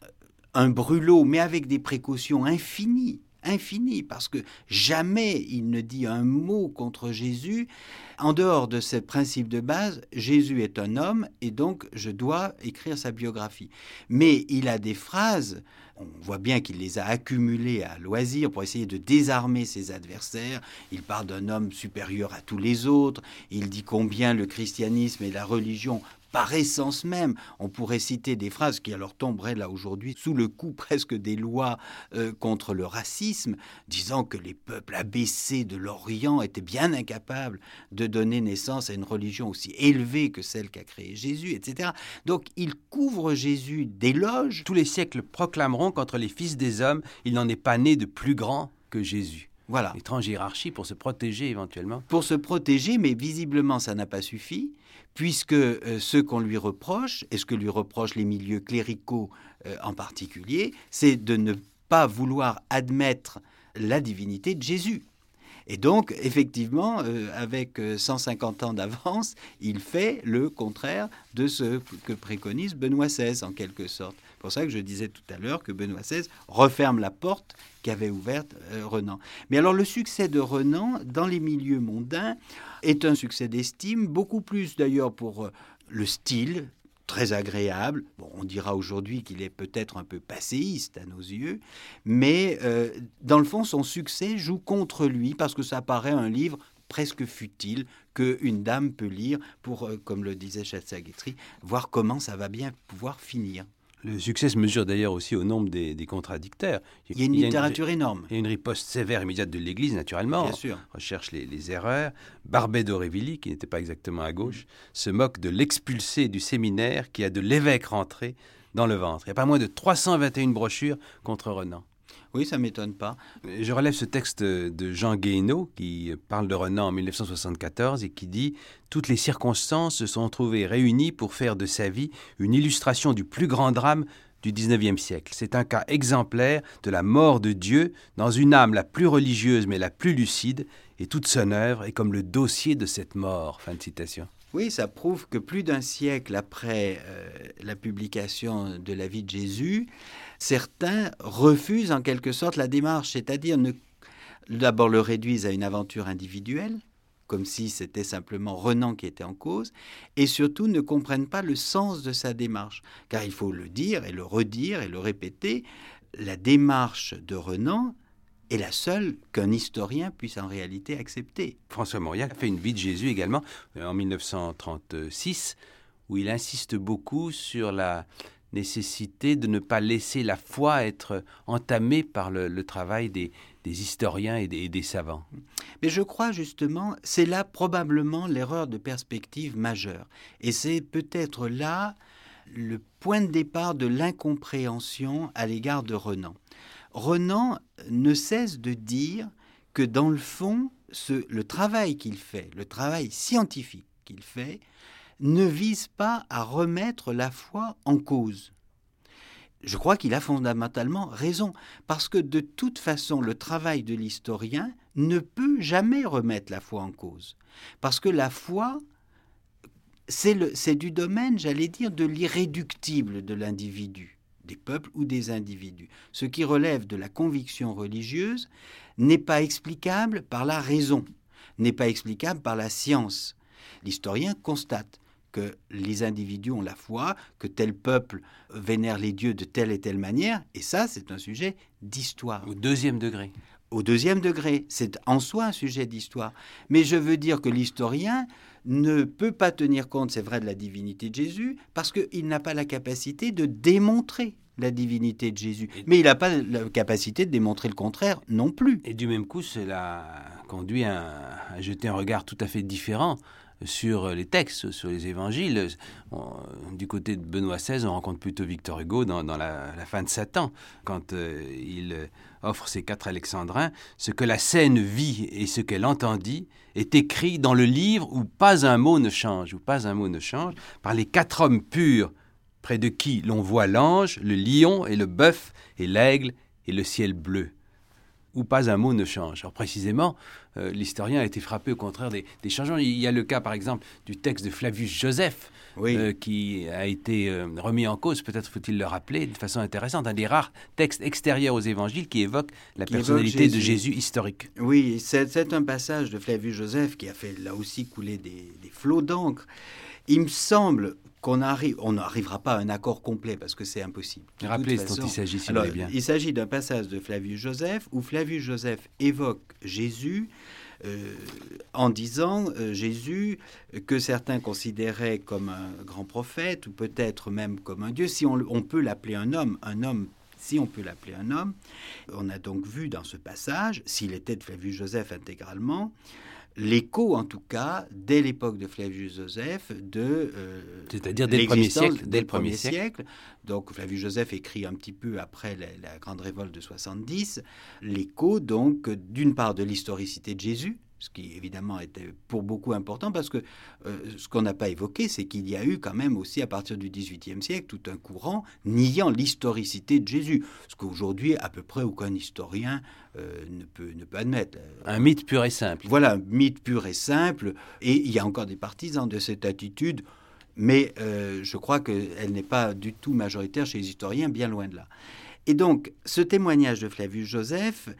un brûlot, mais avec des précautions infinies, infini, parce que jamais il ne dit un mot contre Jésus. En dehors de ce principe de base, Jésus est un homme et donc je dois écrire sa biographie. Mais il a des phrases, on voit bien qu'il les a accumulées à loisir pour essayer de désarmer ses adversaires. Il parle d'un homme supérieur à tous les autres, il dit combien le christianisme et la religion, par essence même, on pourrait citer des phrases qui alors tomberaient là aujourd'hui sous le coup presque des lois euh, contre le racisme, disant que les peuples abaissés de l'Orient étaient bien incapables de donner naissance à une religion aussi élevée que celle qu'a créée Jésus, et cetera. Donc il couvre Jésus d'éloges. Tous les siècles proclameront qu'entre les fils des hommes, il n'en est pas né de plus grand que Jésus. Voilà. Étrange hiérarchie pour se protéger éventuellement. Pour se protéger, mais visiblement ça n'a pas suffi, puisque euh, ce qu'on lui reproche, et ce que lui reprochent les milieux cléricaux euh, en particulier, c'est de ne pas vouloir admettre la divinité de Jésus. Et donc, effectivement, euh, avec cent cinquante ans d'avance, il fait le contraire de ce que préconise Benoît seize, en quelque sorte. C'est pour ça que je disais tout à l'heure que Benoît seize referme la porte qu'avait ouverte euh, Renan. Mais alors, le succès de Renan, dans les milieux mondains, est un succès d'estime, beaucoup plus d'ailleurs pour euh, le style, très agréable. Bon, on dira aujourd'hui qu'il est peut-être un peu passéiste à nos yeux, mais euh, dans le fond, son succès joue contre lui parce que ça paraît un livre presque futile qu'une dame peut lire pour, euh, comme le disait Chatsa-Guitry, voir comment ça va bien pouvoir finir. Le succès se mesure d'ailleurs aussi au nombre des, des contradicteurs. Il y a une il y littérature a une, énorme. Il y a une riposte sévère immédiate de l'Église, naturellement. Bien sûr. On recherche les, les erreurs. Barbet d'Aurevilly, qui n'était pas exactement à gauche, mmh. se moque de l'expulsé du séminaire qui a de l'évêque rentré dans le ventre. Il y a pas moins de trois cent vingt et une brochures contre Renan. Oui, ça ne m'étonne pas. Je relève ce texte de Jean Guéhenno qui parle de Renan en mille neuf cent soixante-quatorze et qui dit « Toutes les circonstances se sont trouvées réunies pour faire de sa vie une illustration du plus grand drame du dix-neuvième siècle. C'est un cas exemplaire de la mort de Dieu dans une âme la plus religieuse mais la plus lucide et toute son œuvre est comme le dossier de cette mort. » Fin de citation. Oui, ça prouve que plus d'un siècle après euh, la publication de la vie de Jésus, certains refusent en quelque sorte la démarche, c'est-à-dire ne, d'abord le réduisent à une aventure individuelle, comme si c'était simplement Renan qui était en cause, et surtout ne comprennent pas le sens de sa démarche. Car il faut le dire et le redire et le répéter, la démarche de Renan est la seule qu'un historien puisse en réalité accepter. François Mauriac a fait une vie de Jésus également en mille neuf cent trente-six, où il insiste beaucoup sur la nécessité de ne pas laisser la foi être entamée par le, le travail des, des historiens et des, et des savants. Mais je crois justement, c'est là probablement l'erreur de perspective majeure. Et c'est peut-être là le point de départ de l'incompréhension à l'égard de Renan. Renan ne cesse de dire que dans le fond, ce, le travail qu'il fait, le travail scientifique qu'il fait, ne vise pas à remettre la foi en cause. Je crois qu'il a fondamentalement raison, parce que de toute façon, le travail de l'historien ne peut jamais remettre la foi en cause. Parce que la foi, c'est, le, c'est du domaine, j'allais dire, de l'irréductible de l'individu, des peuples ou des individus. Ce qui relève de la conviction religieuse n'est pas explicable par la raison, n'est pas explicable par la science. L'historien constate que les individus ont la foi, que tel peuple vénère les dieux de telle et telle manière, et ça, c'est un sujet d'histoire. Au deuxième degré. Au deuxième degré, c'est en soi un sujet d'histoire. Mais je veux dire que l'historien ne peut pas tenir compte, c'est vrai, de la divinité de Jésus, parce qu'il n'a pas la capacité de démontrer la divinité de Jésus. Mais il n'a pas la capacité de démontrer le contraire non plus. Et du même coup, cela conduit à, à jeter un regard tout à fait différent sur les textes, sur les évangiles. On, du côté de Benoît seize, on rencontre plutôt Victor Hugo dans, dans la, la fin de Satan, quand euh, il offre ses quatre alexandrins. Ce que la scène vit et ce qu'elle entendit est écrit dans le livre où pas un mot ne change, où pas un mot ne change, par les quatre hommes purs près de qui l'on voit l'ange, le lion et le bœuf et l'aigle et le ciel bleu. Où pas un mot ne change. Alors précisément, euh, l'historien a été frappé au contraire des, des changements. Il y a le cas, par exemple, du texte de Flavius Joseph, oui. euh, qui a été euh, remis en cause, peut-être faut-il le rappeler, de façon intéressante, un des rares textes extérieurs aux évangiles qui évoque la qui personnalité évoque Jésus. de Jésus historique. Oui, c'est, c'est un passage de Flavius Joseph qui a fait là aussi couler des, des flots d'encre. Il me semble qu'on arrive, on n'arrivera pas à un accord complet parce que c'est impossible. Rappelez ce dont il s'agit, si Alors, vous voulez bien. Il s'agit d'un passage de Flavius Joseph où Flavius Joseph évoque Jésus euh, en disant euh, Jésus que certains considéraient comme un grand prophète ou peut-être même comme un Dieu, si on, on peut l'appeler un homme, un homme. Si on peut l'appeler un homme, on a donc vu dans ce passage, s'il était de Flavius Joseph intégralement, l'écho, en tout cas, dès l'époque de Flavius Joseph, de euh, c'est-à-dire dès le premier siècle, dès le premier siècle. Donc Flavius Joseph écrit un petit peu après la, la grande révolte de soixante-dix, l'écho donc d'une part de l'historicité de Jésus, ce qui évidemment était pour beaucoup important parce que euh, ce qu'on n'a pas évoqué, c'est qu'il y a eu quand même aussi à partir du dix-huitième siècle tout un courant niant l'historicité de Jésus, ce qu'aujourd'hui à peu près aucun historien euh, ne peut, ne peut admettre. Un mythe pur et simple. Voilà, un mythe pur et simple, et il y a encore des partisans de cette attitude, mais euh, je crois qu'elle n'est pas du tout majoritaire chez les historiens, bien loin de là. Et donc, ce témoignage de Flavius Joseph,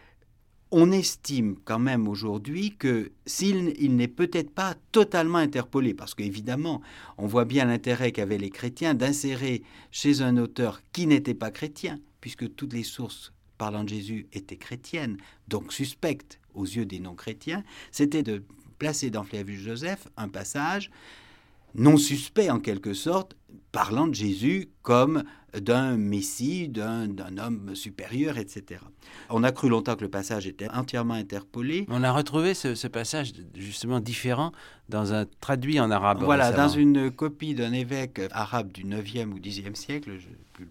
on estime quand même aujourd'hui que s'il il n'est peut-être pas totalement interpolé, parce qu'évidemment, on voit bien l'intérêt qu'avaient les chrétiens d'insérer chez un auteur qui n'était pas chrétien, puisque toutes les sources parlant de Jésus étaient chrétiennes, donc suspectes aux yeux des non-chrétiens, c'était de placer dans Flavius Joseph un passage non suspect en quelque sorte, parlant de Jésus comme d'un Messie, d'un, d'un homme supérieur, et cetera. On a cru longtemps que le passage était entièrement interpolé. On a retrouvé ce, ce passage justement différent dans un traduit en arabe. Voilà, récemment. Dans une copie d'un évêque arabe du neuvième ou dixième siècle, je n'ai plus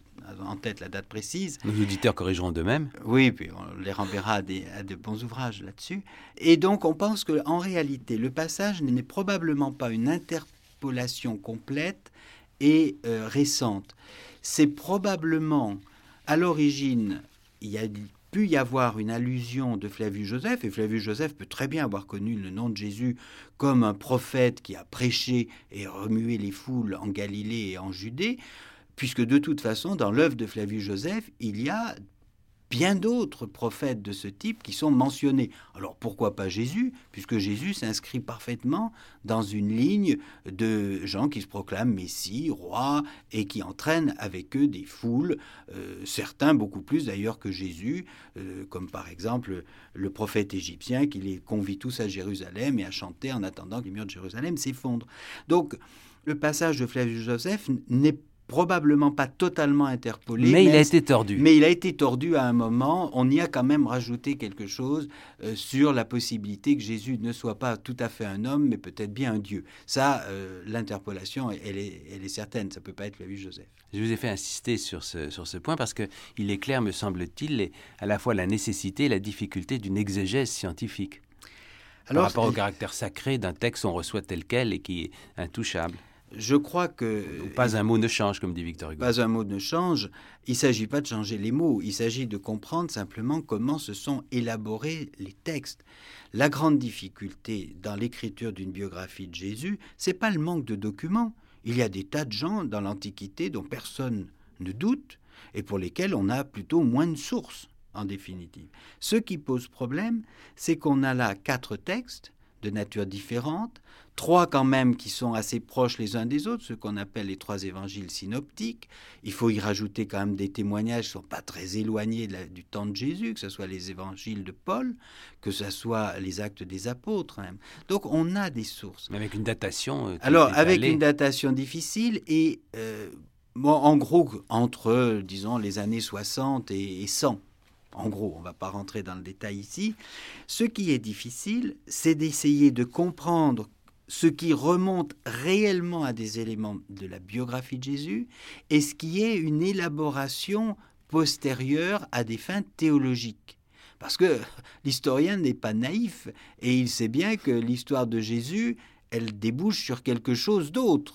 en tête la date précise. Nos auditeurs corrigeront d'eux-mêmes. Oui, puis on les renverra à, des, à de bons ouvrages là-dessus. Et donc on pense qu'en réalité, le passage n'est probablement pas une interpolation complète et euh, récente. C'est probablement, à l'origine, il y a pu y avoir une allusion de Flavius Joseph, et Flavius Joseph peut très bien avoir connu le nom de Jésus comme un prophète qui a prêché et remué les foules en Galilée et en Judée, puisque de toute façon, dans l'œuvre de Flavius Joseph, il y a bien d'autres prophètes de ce type qui sont mentionnés. Alors pourquoi pas Jésus, puisque Jésus s'inscrit parfaitement dans une ligne de gens qui se proclament Messie, roi, et qui entraînent avec eux des foules, euh, certains beaucoup plus d'ailleurs que Jésus, euh, comme par exemple le prophète égyptien qui les convie tous à Jérusalem et à chanter en attendant que les murs de Jérusalem s'effondrent. Donc le passage de Flavius Joseph n'est probablement pas totalement interpolé. Mais il a été tordu. Mais il a été tordu à un moment. On y a quand même rajouté quelque chose euh, sur la possibilité que Jésus ne soit pas tout à fait un homme, mais peut-être bien un Dieu. Ça, euh, l'interpolation, elle est, elle est certaine. Ça ne peut pas être Flavius Joseph. Je vous ai fait insister sur ce, sur ce point parce qu'il est clair, me semble-t-il, les, à la fois la nécessité et la difficulté d'une exégèse scientifique. Alors, par rapport au caractère sacré d'un texte qu'on reçoit tel quel et qui est intouchable. Je crois que... Pas un mot ne change, comme dit Victor Hugo. Pas un mot ne change. Il ne s'agit pas de changer les mots. Il s'agit de comprendre simplement comment se sont élaborés les textes. La grande difficulté dans l'écriture d'une biographie de Jésus, ce n'est pas le manque de documents. Il y a des tas de gens dans l'Antiquité dont personne ne doute et pour lesquels on a plutôt moins de sources, en définitive. Ce qui pose problème, c'est qu'on a là quatre textes de nature différente, trois quand même qui sont assez proches les uns des autres, ce qu'on appelle les trois évangiles synoptiques. Il faut y rajouter quand même des témoignages qui ne sont pas très éloignés de la, du temps de Jésus, que ce soit les évangiles de Paul, que ce soit les actes des apôtres. Hein. Donc on a des sources. Mais avec une datation... Euh, Alors avec allé... une datation difficile et euh, bon, en gros entre, disons, les années soixante et, et cent. En gros, on ne va pas rentrer dans le détail ici. Ce qui est difficile, c'est d'essayer de comprendre ce qui remonte réellement à des éléments de la biographie de Jésus et ce qui est une élaboration postérieure à des fins théologiques. Parce que l'historien n'est pas naïf et il sait bien que l'histoire de Jésus, elle débouche sur quelque chose d'autre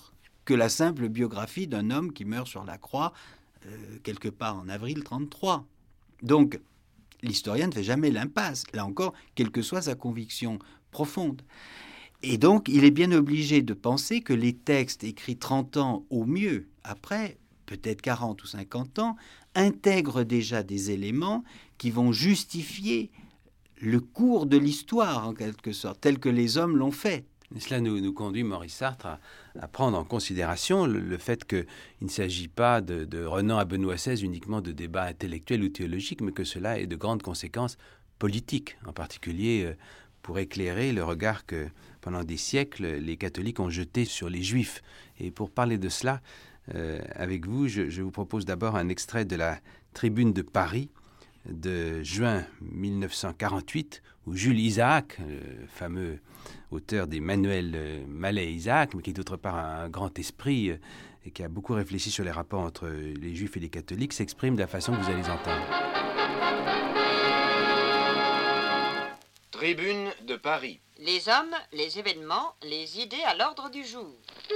que la simple biographie d'un homme qui meurt sur la croix euh, quelque part en avril trente-trois. Donc, l'historien ne fait jamais l'impasse, là encore, quelle que soit sa conviction profonde. Et donc, il est bien obligé de penser que les textes écrits trente ans au mieux, après, peut-être quarante ou cinquante ans, intègrent déjà des éléments qui vont justifier le cours de l'histoire, en quelque sorte, tel que les hommes l'ont fait. Et cela nous, nous conduit, Maurice Sartre, à, à prendre en considération le, le fait qu'il ne s'agit pas de, de Renan à Benoît seize uniquement de débats intellectuels ou théologiques, mais que cela ait de grandes conséquences politiques, en particulier euh, pour éclairer le regard que, pendant des siècles, les catholiques ont jeté sur les juifs. Et pour parler de cela, euh, avec vous, je, je vous propose d'abord un extrait de la Tribune de Paris, de juin mille neuf cent quarante-huit, où Jules Isaac, le fameux auteur des manuels Mallet-Isaac, mais qui est d'autre part un grand esprit et qui a beaucoup réfléchi sur les rapports entre les juifs et les catholiques, s'exprime de la façon que vous allez entendre. Tribune de Paris. Les hommes, les événements, les idées à l'ordre du jour.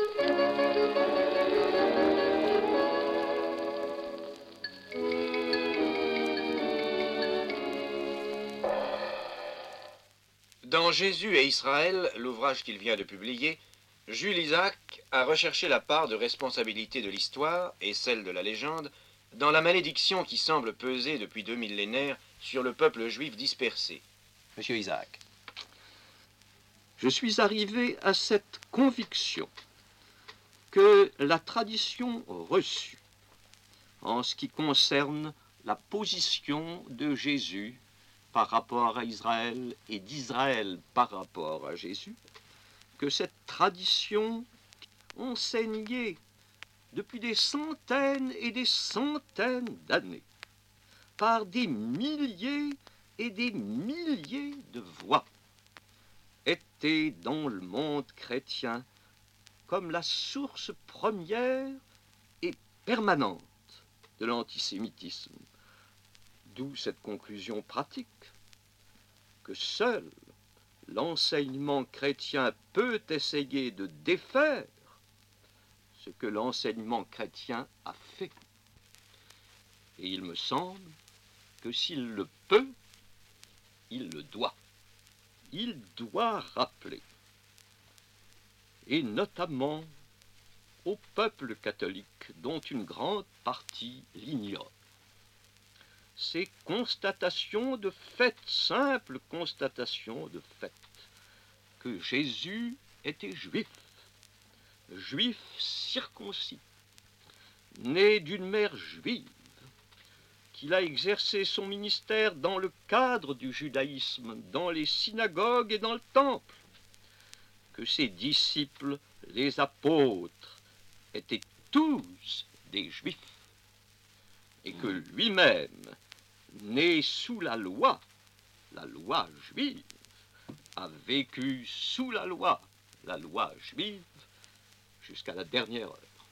Dans Jésus et Israël, l'ouvrage qu'il vient de publier, Jules Isaac a recherché la part de responsabilité de l'histoire et celle de la légende dans la malédiction qui semble peser depuis deux millénaires sur le peuple juif dispersé. Monsieur Isaac. Je suis arrivé à cette conviction que la tradition reçue en ce qui concerne la position de Jésus par rapport à Israël et d'Israël par rapport à Jésus, que cette tradition enseignée depuis des centaines et des centaines d'années par des milliers et des milliers de voix était dans le monde chrétien comme la source première et permanente de l'antisémitisme. D'où cette conclusion pratique que seul l'enseignement chrétien peut essayer de défaire ce que l'enseignement chrétien a fait. Et il me semble que s'il le peut, il le doit. Il doit rappeler, et notamment au peuple catholique dont une grande partie l'ignore, ces constatations de fait, simples constatations de fait, que Jésus était juif, juif circoncis, né d'une mère juive, qu'il a exercé son ministère dans le cadre du judaïsme, dans les synagogues et dans le temple, que ses disciples, les apôtres, étaient tous des juifs, et que lui-même, né sous la loi, la loi juive, a vécu sous la loi, la loi juive, jusqu'à la dernière heure.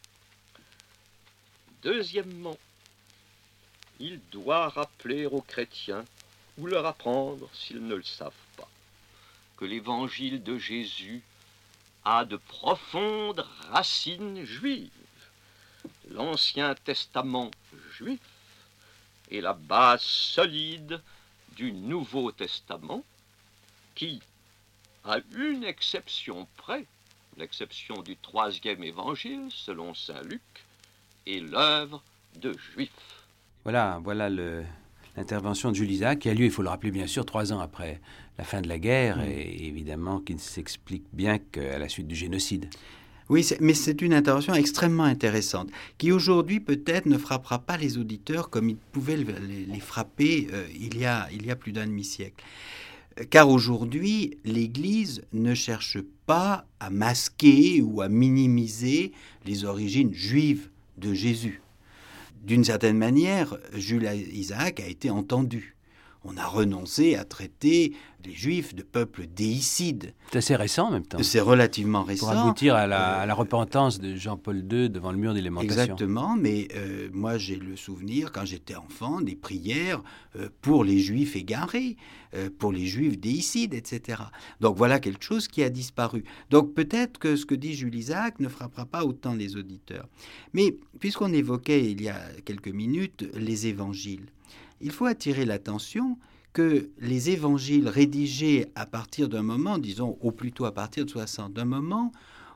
Deuxièmement, il doit rappeler aux chrétiens, ou leur apprendre, s'ils ne le savent pas, que l'évangile de Jésus a de profondes racines juives. L'Ancien Testament juif est la base solide du Nouveau Testament qui, à une exception près, l'exception du troisième évangile selon saint Luc, est l'œuvre de juifs. Voilà, voilà le, l'intervention de Jules Isaac qui a lieu, il faut le rappeler bien sûr, trois ans après la fin de la guerre, mmh. et évidemment qui ne s'explique bien qu'à la suite du génocide. Oui, c'est, mais c'est une intervention extrêmement intéressante, qui aujourd'hui peut-être ne frappera pas les auditeurs comme il pouvait les, les frapper euh, il, y a, il y a plus d'un demi-siècle. Car aujourd'hui, l'Église ne cherche pas à masquer ou à minimiser les origines juives de Jésus. D'une certaine manière, Jules Isaac a été entendu. on a renoncé à traiter les Juifs de peuple déicide. C'est assez récent en même temps. C'est relativement récent. Pour aboutir à la, à la repentance de Jean-Paul deux devant le mur des lamentations. Exactement, mais euh, moi j'ai le souvenir, quand j'étais enfant, des prières euh, pour les Juifs égarés, euh, pour les Juifs déicides, et cetera. Donc voilà quelque chose qui a disparu. Donc peut-être que ce que dit Jules Isaac ne frappera pas autant les auditeurs. Mais puisqu'on évoquait il y a quelques minutes les évangiles, il faut attirer l'attention que les évangiles rédigés à partir d'un moment, disons au plus tôt à partir de soixante, d'un moment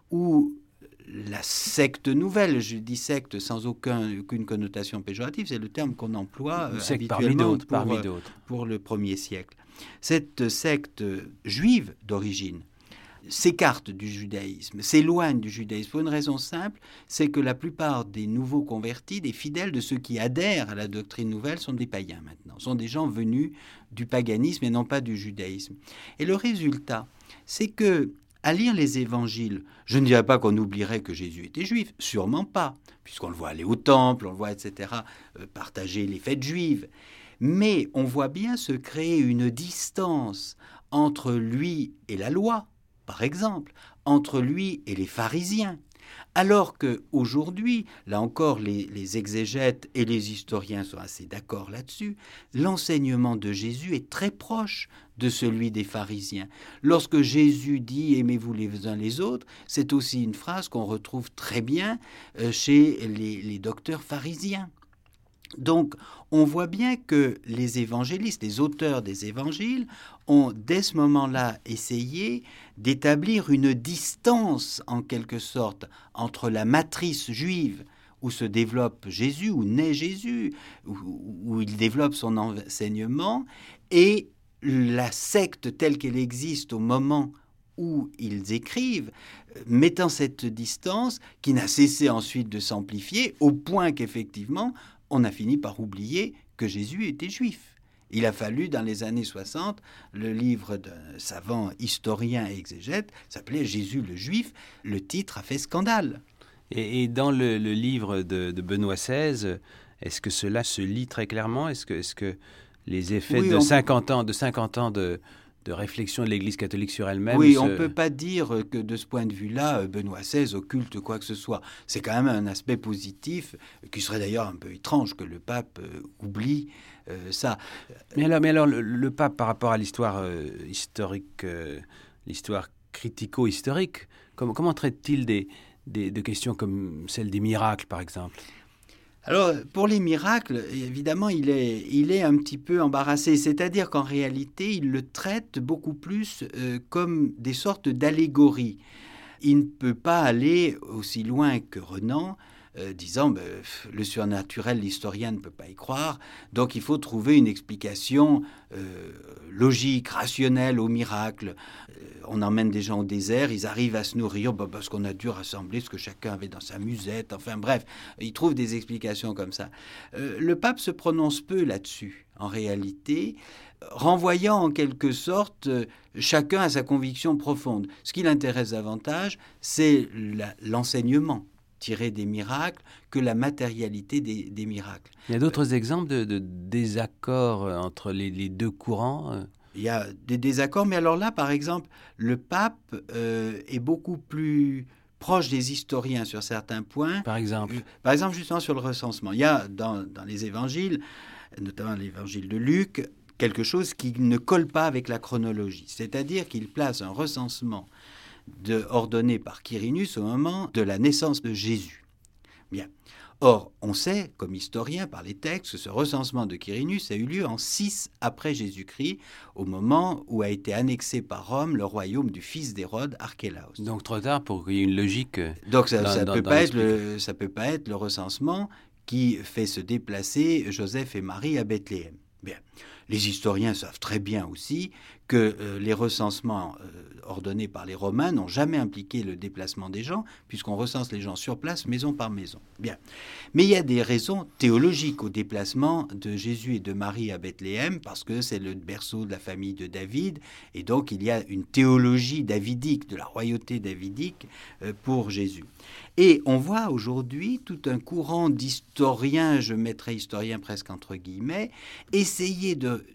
où la secte nouvelle, je dis secte sans aucun, aucune connotation péjorative, c'est le terme qu'on emploie euh, habituellement parmi d'autres, pour, parmi euh, d'autres. pour le premier siècle. Cette secte juive d'origine s'écarte du judaïsme, s'éloigne du judaïsme pour une raison simple, c'est que la plupart des nouveaux convertis, des fidèles, de ceux qui adhèrent à la doctrine nouvelle, sont des païens maintenant, sont des gens venus du paganisme et non pas du judaïsme. Et le résultat, c'est que, à lire les évangiles, je ne dirais pas qu'on oublierait que Jésus était juif, sûrement pas, puisqu'on le voit aller au temple, on le voit, et cetera, euh, partager les fêtes juives, mais on voit bien se créer une distance entre lui et la loi, par exemple, entre lui et les pharisiens. Alors qu'aujourd'hui, là encore, les, les exégètes et les historiens sont assez d'accord là-dessus, l'enseignement de Jésus est très proche de celui des pharisiens. Lorsque Jésus dit « aimez-vous les uns les autres », c'est aussi une phrase qu'on retrouve très bien chez les, les docteurs pharisiens. Donc, on voit bien que les évangélistes, les auteurs des évangiles, ont dès ce moment-là essayé d'établir une distance, en quelque sorte, entre la matrice juive où se développe Jésus, où naît Jésus, où, où il développe son enseignement, et la secte telle qu'elle existe au moment où ils écrivent, mettant cette distance qui n'a cessé ensuite de s'amplifier, au point qu'effectivement, on a fini par oublier que Jésus était juif. Il a fallu, dans les années soixante, le livre d'un savant historien et exégète s'appelait « Jésus le Juif ». Le titre a fait scandale. Et, et dans le, le livre de, de Benoît seize, est-ce que cela se lit très clairement ? Est-ce que, est-ce que les effets oui, de, on... cinquante ans, de cinquante ans de... de réflexion de l'Église catholique sur elle-même. Oui, se... on ne peut pas dire que de ce point de vue-là, Benoît seize occulte quoi que ce soit. C'est quand même un aspect positif, qui serait d'ailleurs un peu étrange que le pape euh, oublie euh, ça. Mais alors, mais alors le, le pape, par rapport à l'histoire euh, historique, euh, l'histoire critico-historique, comment, comment traite-t-il des, des, de questions comme celle des miracles, par exemple ? Alors, pour les miracles, évidemment, il est, il est un petit peu embarrassé. C'est-à-dire qu'en réalité, il le traite beaucoup plus euh, comme des sortes d'allégories. Il ne peut pas aller aussi loin que Renan, euh, disant ben, le surnaturel, l'historien ne peut pas y croire, donc il faut trouver une explication euh, logique, rationnelle au miracle. Euh, on emmène des gens au désert, ils arrivent à se nourrir ben, parce qu'on a dû rassembler ce que chacun avait dans sa musette, enfin bref, ils trouvent des explications comme ça. Euh, le pape se prononce peu là-dessus, en réalité, renvoyant en quelque sorte euh, chacun à sa conviction profonde. Ce qui l'intéresse davantage, c'est la, l'enseignement tiré des miracles que la matérialité des, des miracles. Il y a d'autres euh, exemples de, de désaccords entre les, les deux courants euh... Il y a des désaccords, mais alors là, par exemple, le pape euh, est beaucoup plus proche des historiens sur certains points. Par exemple euh, Par exemple, justement sur le recensement. Il y a dans, dans les évangiles, notamment l'évangile de Luc, quelque chose qui ne colle pas avec la chronologie. C'est-à-dire qu'il place un recensement de, ordonné par Quirinus au moment de la naissance de Jésus. Bien. Or, on sait, comme historien, par les textes, que ce recensement de Quirinus a eu lieu en six après Jésus-Christ, au moment où a été annexé par Rome le royaume du fils d'Hérode, Archélaos. Donc trop tard pour qu'il y ait une logique. Donc ça ne peut, pas être le, ça peut pas être le recensement qui fait se déplacer Joseph et Marie à Bethléem. Bien. Les historiens savent très bien aussi que euh, les recensements euh, ordonnés par les Romains n'ont jamais impliqué le déplacement des gens, puisqu'on recense les gens sur place, maison par maison. Bien. Mais il y a des raisons théologiques au déplacement de Jésus et de Marie à Bethléem, parce que c'est le berceau de la famille de David, et donc il y a une théologie davidique, de la royauté davidique euh, pour Jésus. Et on voit aujourd'hui tout un courant d'historiens, je mettrais historiens presque entre guillemets, essayer de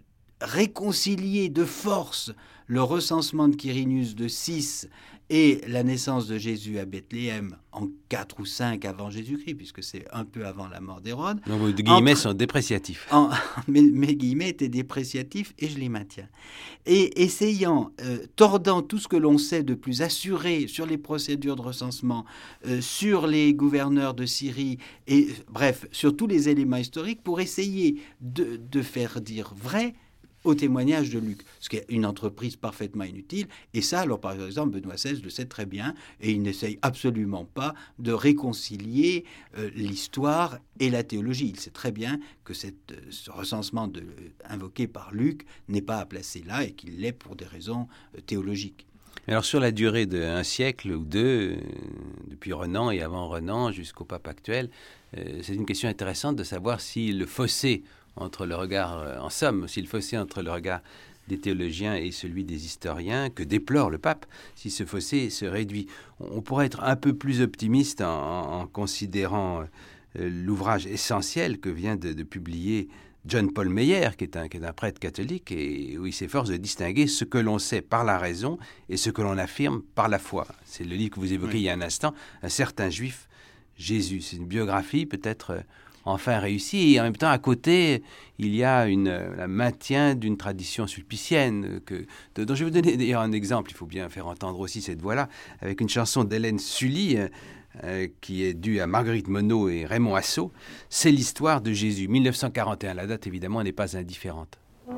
réconcilier de force le recensement de Quirinius de six et la naissance de Jésus à Bethléem en quatre ou cinq avant Jésus-Christ, puisque c'est un peu avant la mort d'Hérode. Donc vos guillemets Entre... sont dépréciatifs. En... mes, mes guillemets étaient dépréciatifs et je les maintiens. Et essayant, euh, tordant tout ce que l'on sait de plus assuré sur les procédures de recensement, euh, sur les gouverneurs de Syrie, et bref, sur tous les éléments historiques, pour essayer de, de faire dire vrai au témoignage de Luc, ce qui est une entreprise parfaitement inutile. Et ça, alors par exemple, Benoît seize le sait très bien, et il n'essaye absolument pas de réconcilier euh, l'histoire et la théologie. Il sait très bien que cette, euh, ce recensement de, euh, invoqué par Luc n'est pas à placer là, et qu'il l'est pour des raisons euh, théologiques. Alors sur la durée d'un siècle ou deux, euh, depuis Renan et avant Renan jusqu'au pape actuel, euh, c'est une question intéressante de savoir si le fossé entre le regard, en somme, si le fossé entre le regard des théologiens et celui des historiens, que déplore le pape, si ce fossé se réduit. On pourrait être un peu plus optimiste en, en considérant euh, l'ouvrage essentiel que vient de, de publier John Paul Meyer, qui est, un, qui est un prêtre catholique, et où il s'efforce de distinguer ce que l'on sait par la raison et ce que l'on affirme par la foi. C'est le livre que vous évoquez oui. il y a un instant, Un certain juif, Jésus. C'est une biographie peut-être... Euh, enfin réussi, et en même temps, à côté, il y a une, le maintien d'une tradition sulpicienne, que, de, dont je vais vous donner d'ailleurs un exemple, il faut bien faire entendre aussi cette voix-là, avec une chanson d'Hélène Sully, euh, qui est due à Marguerite Monod et Raymond Assau. C'est l'histoire de Jésus, mille neuf cent quarante et un. La date, évidemment, n'est pas indifférente.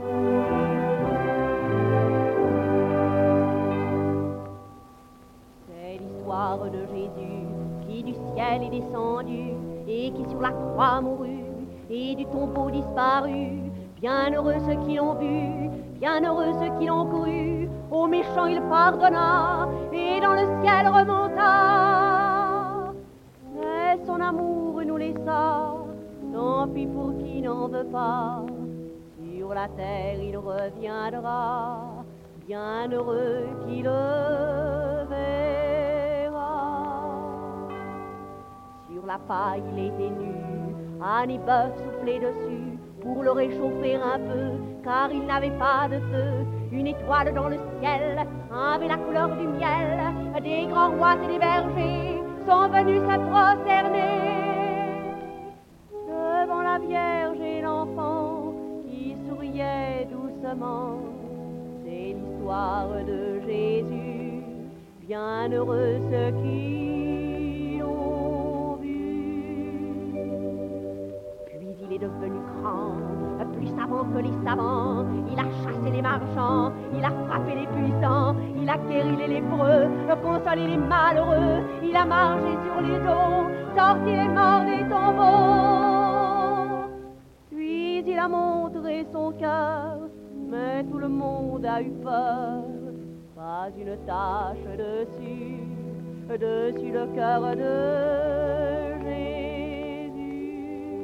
C'est l'histoire de Jésus qui du ciel est descendu, et qui sur la croix mourut, et du tombeau disparu. Bienheureux ceux qui l'ont vu, bienheureux ceux qui l'ont cru. Aux méchants il pardonna, et dans le ciel remonta. Mais son amour nous laissa, tant pis pour qui n'en veut pas. Sur la terre il reviendra, bienheureux qui le verra. Sur la paille il était nu, un ébeuf soufflé dessus pour le réchauffer un peu, car il n'avait pas de feu. Une étoile dans le ciel avait la couleur du miel. Des grands rois et des bergers sont venus se prosterner devant la Vierge et l'enfant qui souriait doucement. C'est l'histoire de Jésus, bienheureux ceux qui l'ont vu. Puis il est devenu grand, plus savant que les savants. Il a chassé les marchands, il a frappé les puissants, il a guéri les lépreux, consolé les malheureux. Il a marché sur les eaux, sorti les morts des tombeaux. Puis il a montré son cœur, mais tout le monde a eu peur. Pas une tache dessus, dessus le cœur de Jésus.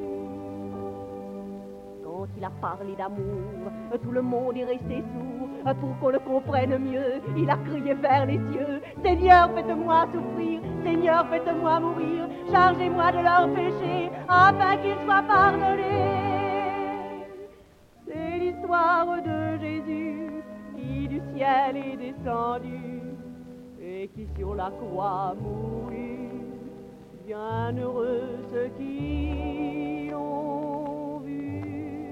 Quand il a parlé d'amour, tout le monde est resté sourd. Pour qu'on le comprenne mieux, il a crié vers les cieux: Seigneur, faites-moi souffrir, Seigneur, faites-moi mourir. Chargez-moi de leurs péchés, afin qu'ils soient pardonnés. C'est l'histoire de Jésus, qui du ciel est descendu, et qui sur la croix mourut. Bienheureux ceux qui l'ont vu.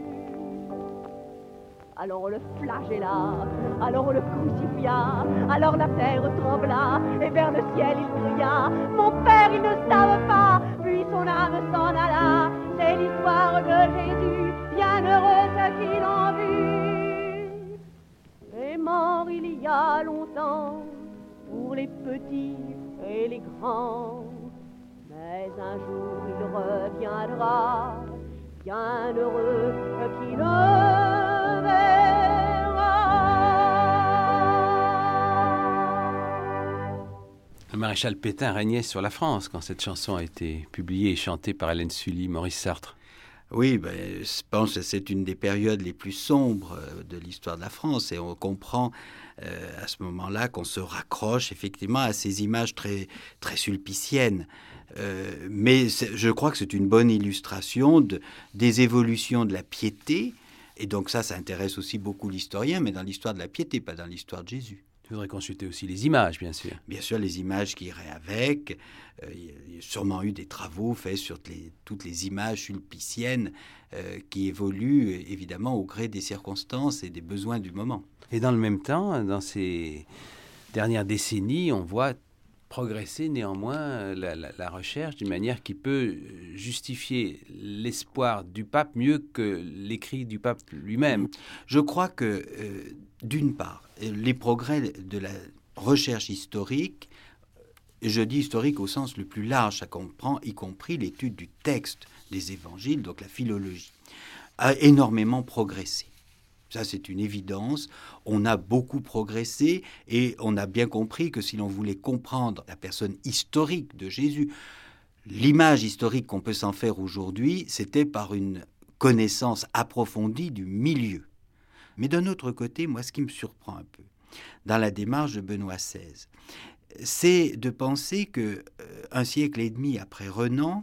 Alors on le flagella, alors on le crucifia, alors la terre trembla, et vers le ciel il cria: Mon Père, ils ne savent pas. Puis son âme s'en alla. C'est l'histoire de Jésus, bienheureux ceux qui l'ont vu. Est mort il y a longtemps pour les petits et les grands, mais un jour il reviendra, bienheureux qui le verra. Le maréchal Pétain régnait sur la France quand cette chanson a été publiée et chantée par Hélène Sully, Maurice Sartre. Oui, ben, je pense que c'est une des périodes les plus sombres de l'histoire de la France, et on comprend euh, à ce moment-là qu'on se raccroche effectivement à ces images très, très sulpiciennes. Euh, mais je crois que c'est une bonne illustration de, des évolutions de la piété Et donc ça, ça intéresse aussi beaucoup l'historien, mais dans l'histoire de la piété, pas dans l'histoire de Jésus. Il faudrait consulter aussi les images, bien sûr. Bien sûr, les images qui iraient avec. Euh, il y a sûrement eu des travaux faits sur les, toutes les images sulpiciennes euh, qui évoluent évidemment au gré des circonstances et des besoins du moment. Et dans le même temps, dans ces dernières décennies, on voit progresser néanmoins la, la, la recherche d'une manière qui peut justifier l'espoir du pape mieux que l'écrit du pape lui-même. Je crois que, euh, d'une part, les progrès de la recherche historique, je dis historique au sens le plus large, ça comprend y compris l'étude du texte des évangiles, donc la philologie, a énormément progressé. Ça, c'est une évidence. On a beaucoup progressé et on a bien compris que si l'on voulait comprendre la personne historique de Jésus, l'image historique qu'on peut s'en faire aujourd'hui, c'était par une connaissance approfondie du milieu. Mais d'un autre côté, moi, ce qui me surprend un peu dans la démarche de Benoît seize, c'est de penser que euh, un siècle et demi après Renan,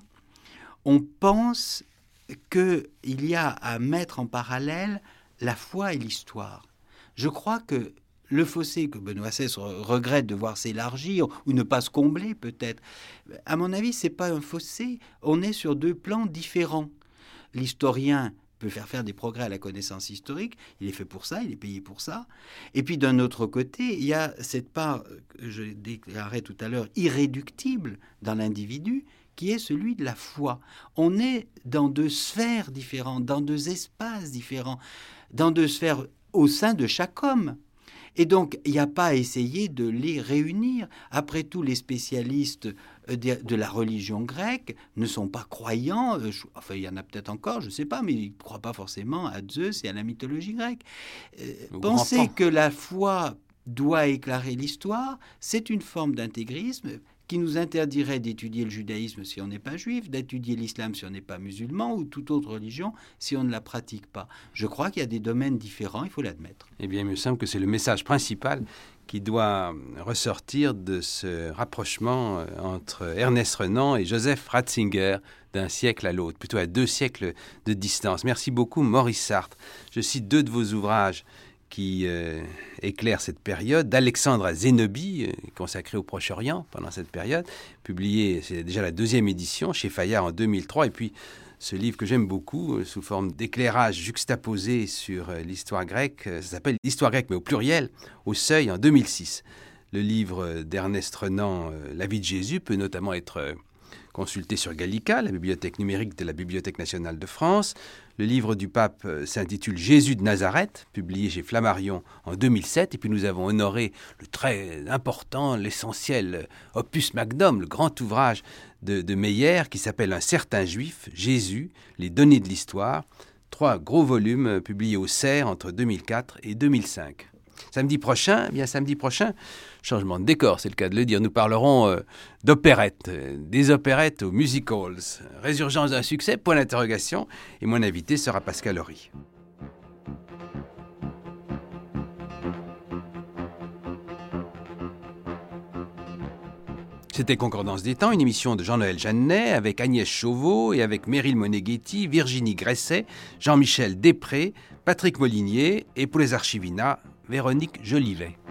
on pense qu'il y a à mettre en parallèle la foi et l'histoire. Je crois que le fossé que Benoît seize regrette de voir s'élargir ou ne pas se combler peut-être, à mon avis, c'est pas un fossé. On est sur deux plans différents. L'historien peut faire faire des progrès à la connaissance historique, il est fait pour ça, il est payé pour ça. Et puis d'un autre côté, il y a cette part que je déclarais tout à l'heure irréductible dans l'individu, qui est celui de la foi. On est dans deux sphères différentes, dans deux espaces différents, dans deux sphères au sein de chaque homme. Et donc, il n'y a pas à essayer de les réunir. Après tout, les spécialistes de, de la religion grecque ne sont pas croyants. Enfin, il y en a peut-être encore, je ne sais pas, mais ils ne croient pas forcément à Zeus et à la mythologie grecque. Euh, penser que la foi doit éclairer l'histoire, c'est une forme d'intégrisme qui nous interdirait d'étudier le judaïsme si on n'est pas juif, d'étudier l'islam si on n'est pas musulman, ou toute autre religion si on ne la pratique pas. Je crois qu'il y a des domaines différents, il faut l'admettre. Eh bien, il me semble que c'est le message principal qui doit ressortir de ce rapprochement entre Ernest Renan et Joseph Ratzinger d'un siècle à l'autre, plutôt à deux siècles de distance. Merci beaucoup, Maurice Sartre. Je cite deux de vos ouvrages qui euh, éclaire cette période, d'Alexandre à Zénobie, euh, consacré au Proche-Orient pendant cette période, publié, c'est déjà la deuxième édition, chez Fayard en deux mille trois, et puis ce livre que j'aime beaucoup, euh, sous forme d'éclairage juxtaposé sur euh, l'histoire grecque, euh, ça s'appelle L'Histoire grecque, mais au pluriel, au Seuil, en deux mille six. Le livre d'Ernest Renan, euh, La vie de Jésus, peut notamment être euh, consulté sur Gallica, la bibliothèque numérique de la Bibliothèque nationale de France. Le livre du pape s'intitule Jésus de Nazareth, publié chez Flammarion en deux mille sept. Et puis nous avons honoré le très important, l'essentiel opus magnum, le grand ouvrage de, de Meyer qui s'appelle Un certain juif, Jésus, les données de l'histoire. Trois gros volumes publiés au Cerf entre deux mille quatre et deux mille cinq. Samedi prochain, eh bien samedi prochain, changement de décor, c'est le cas de le dire, nous parlerons euh, d'opérettes, euh, des opérettes aux music halls. Résurgence d'un succès, point d'interrogation, et mon invité sera Pascal Horry. C'était Concordance des temps, une émission de Jean-Noël Jeannet avec Agnès Chauveau et avec Meryl Moneghetti, Virginie Gresset, Jean-Michel Després, Patrick Molinier et pour les Archivina, Véronique Jolivet.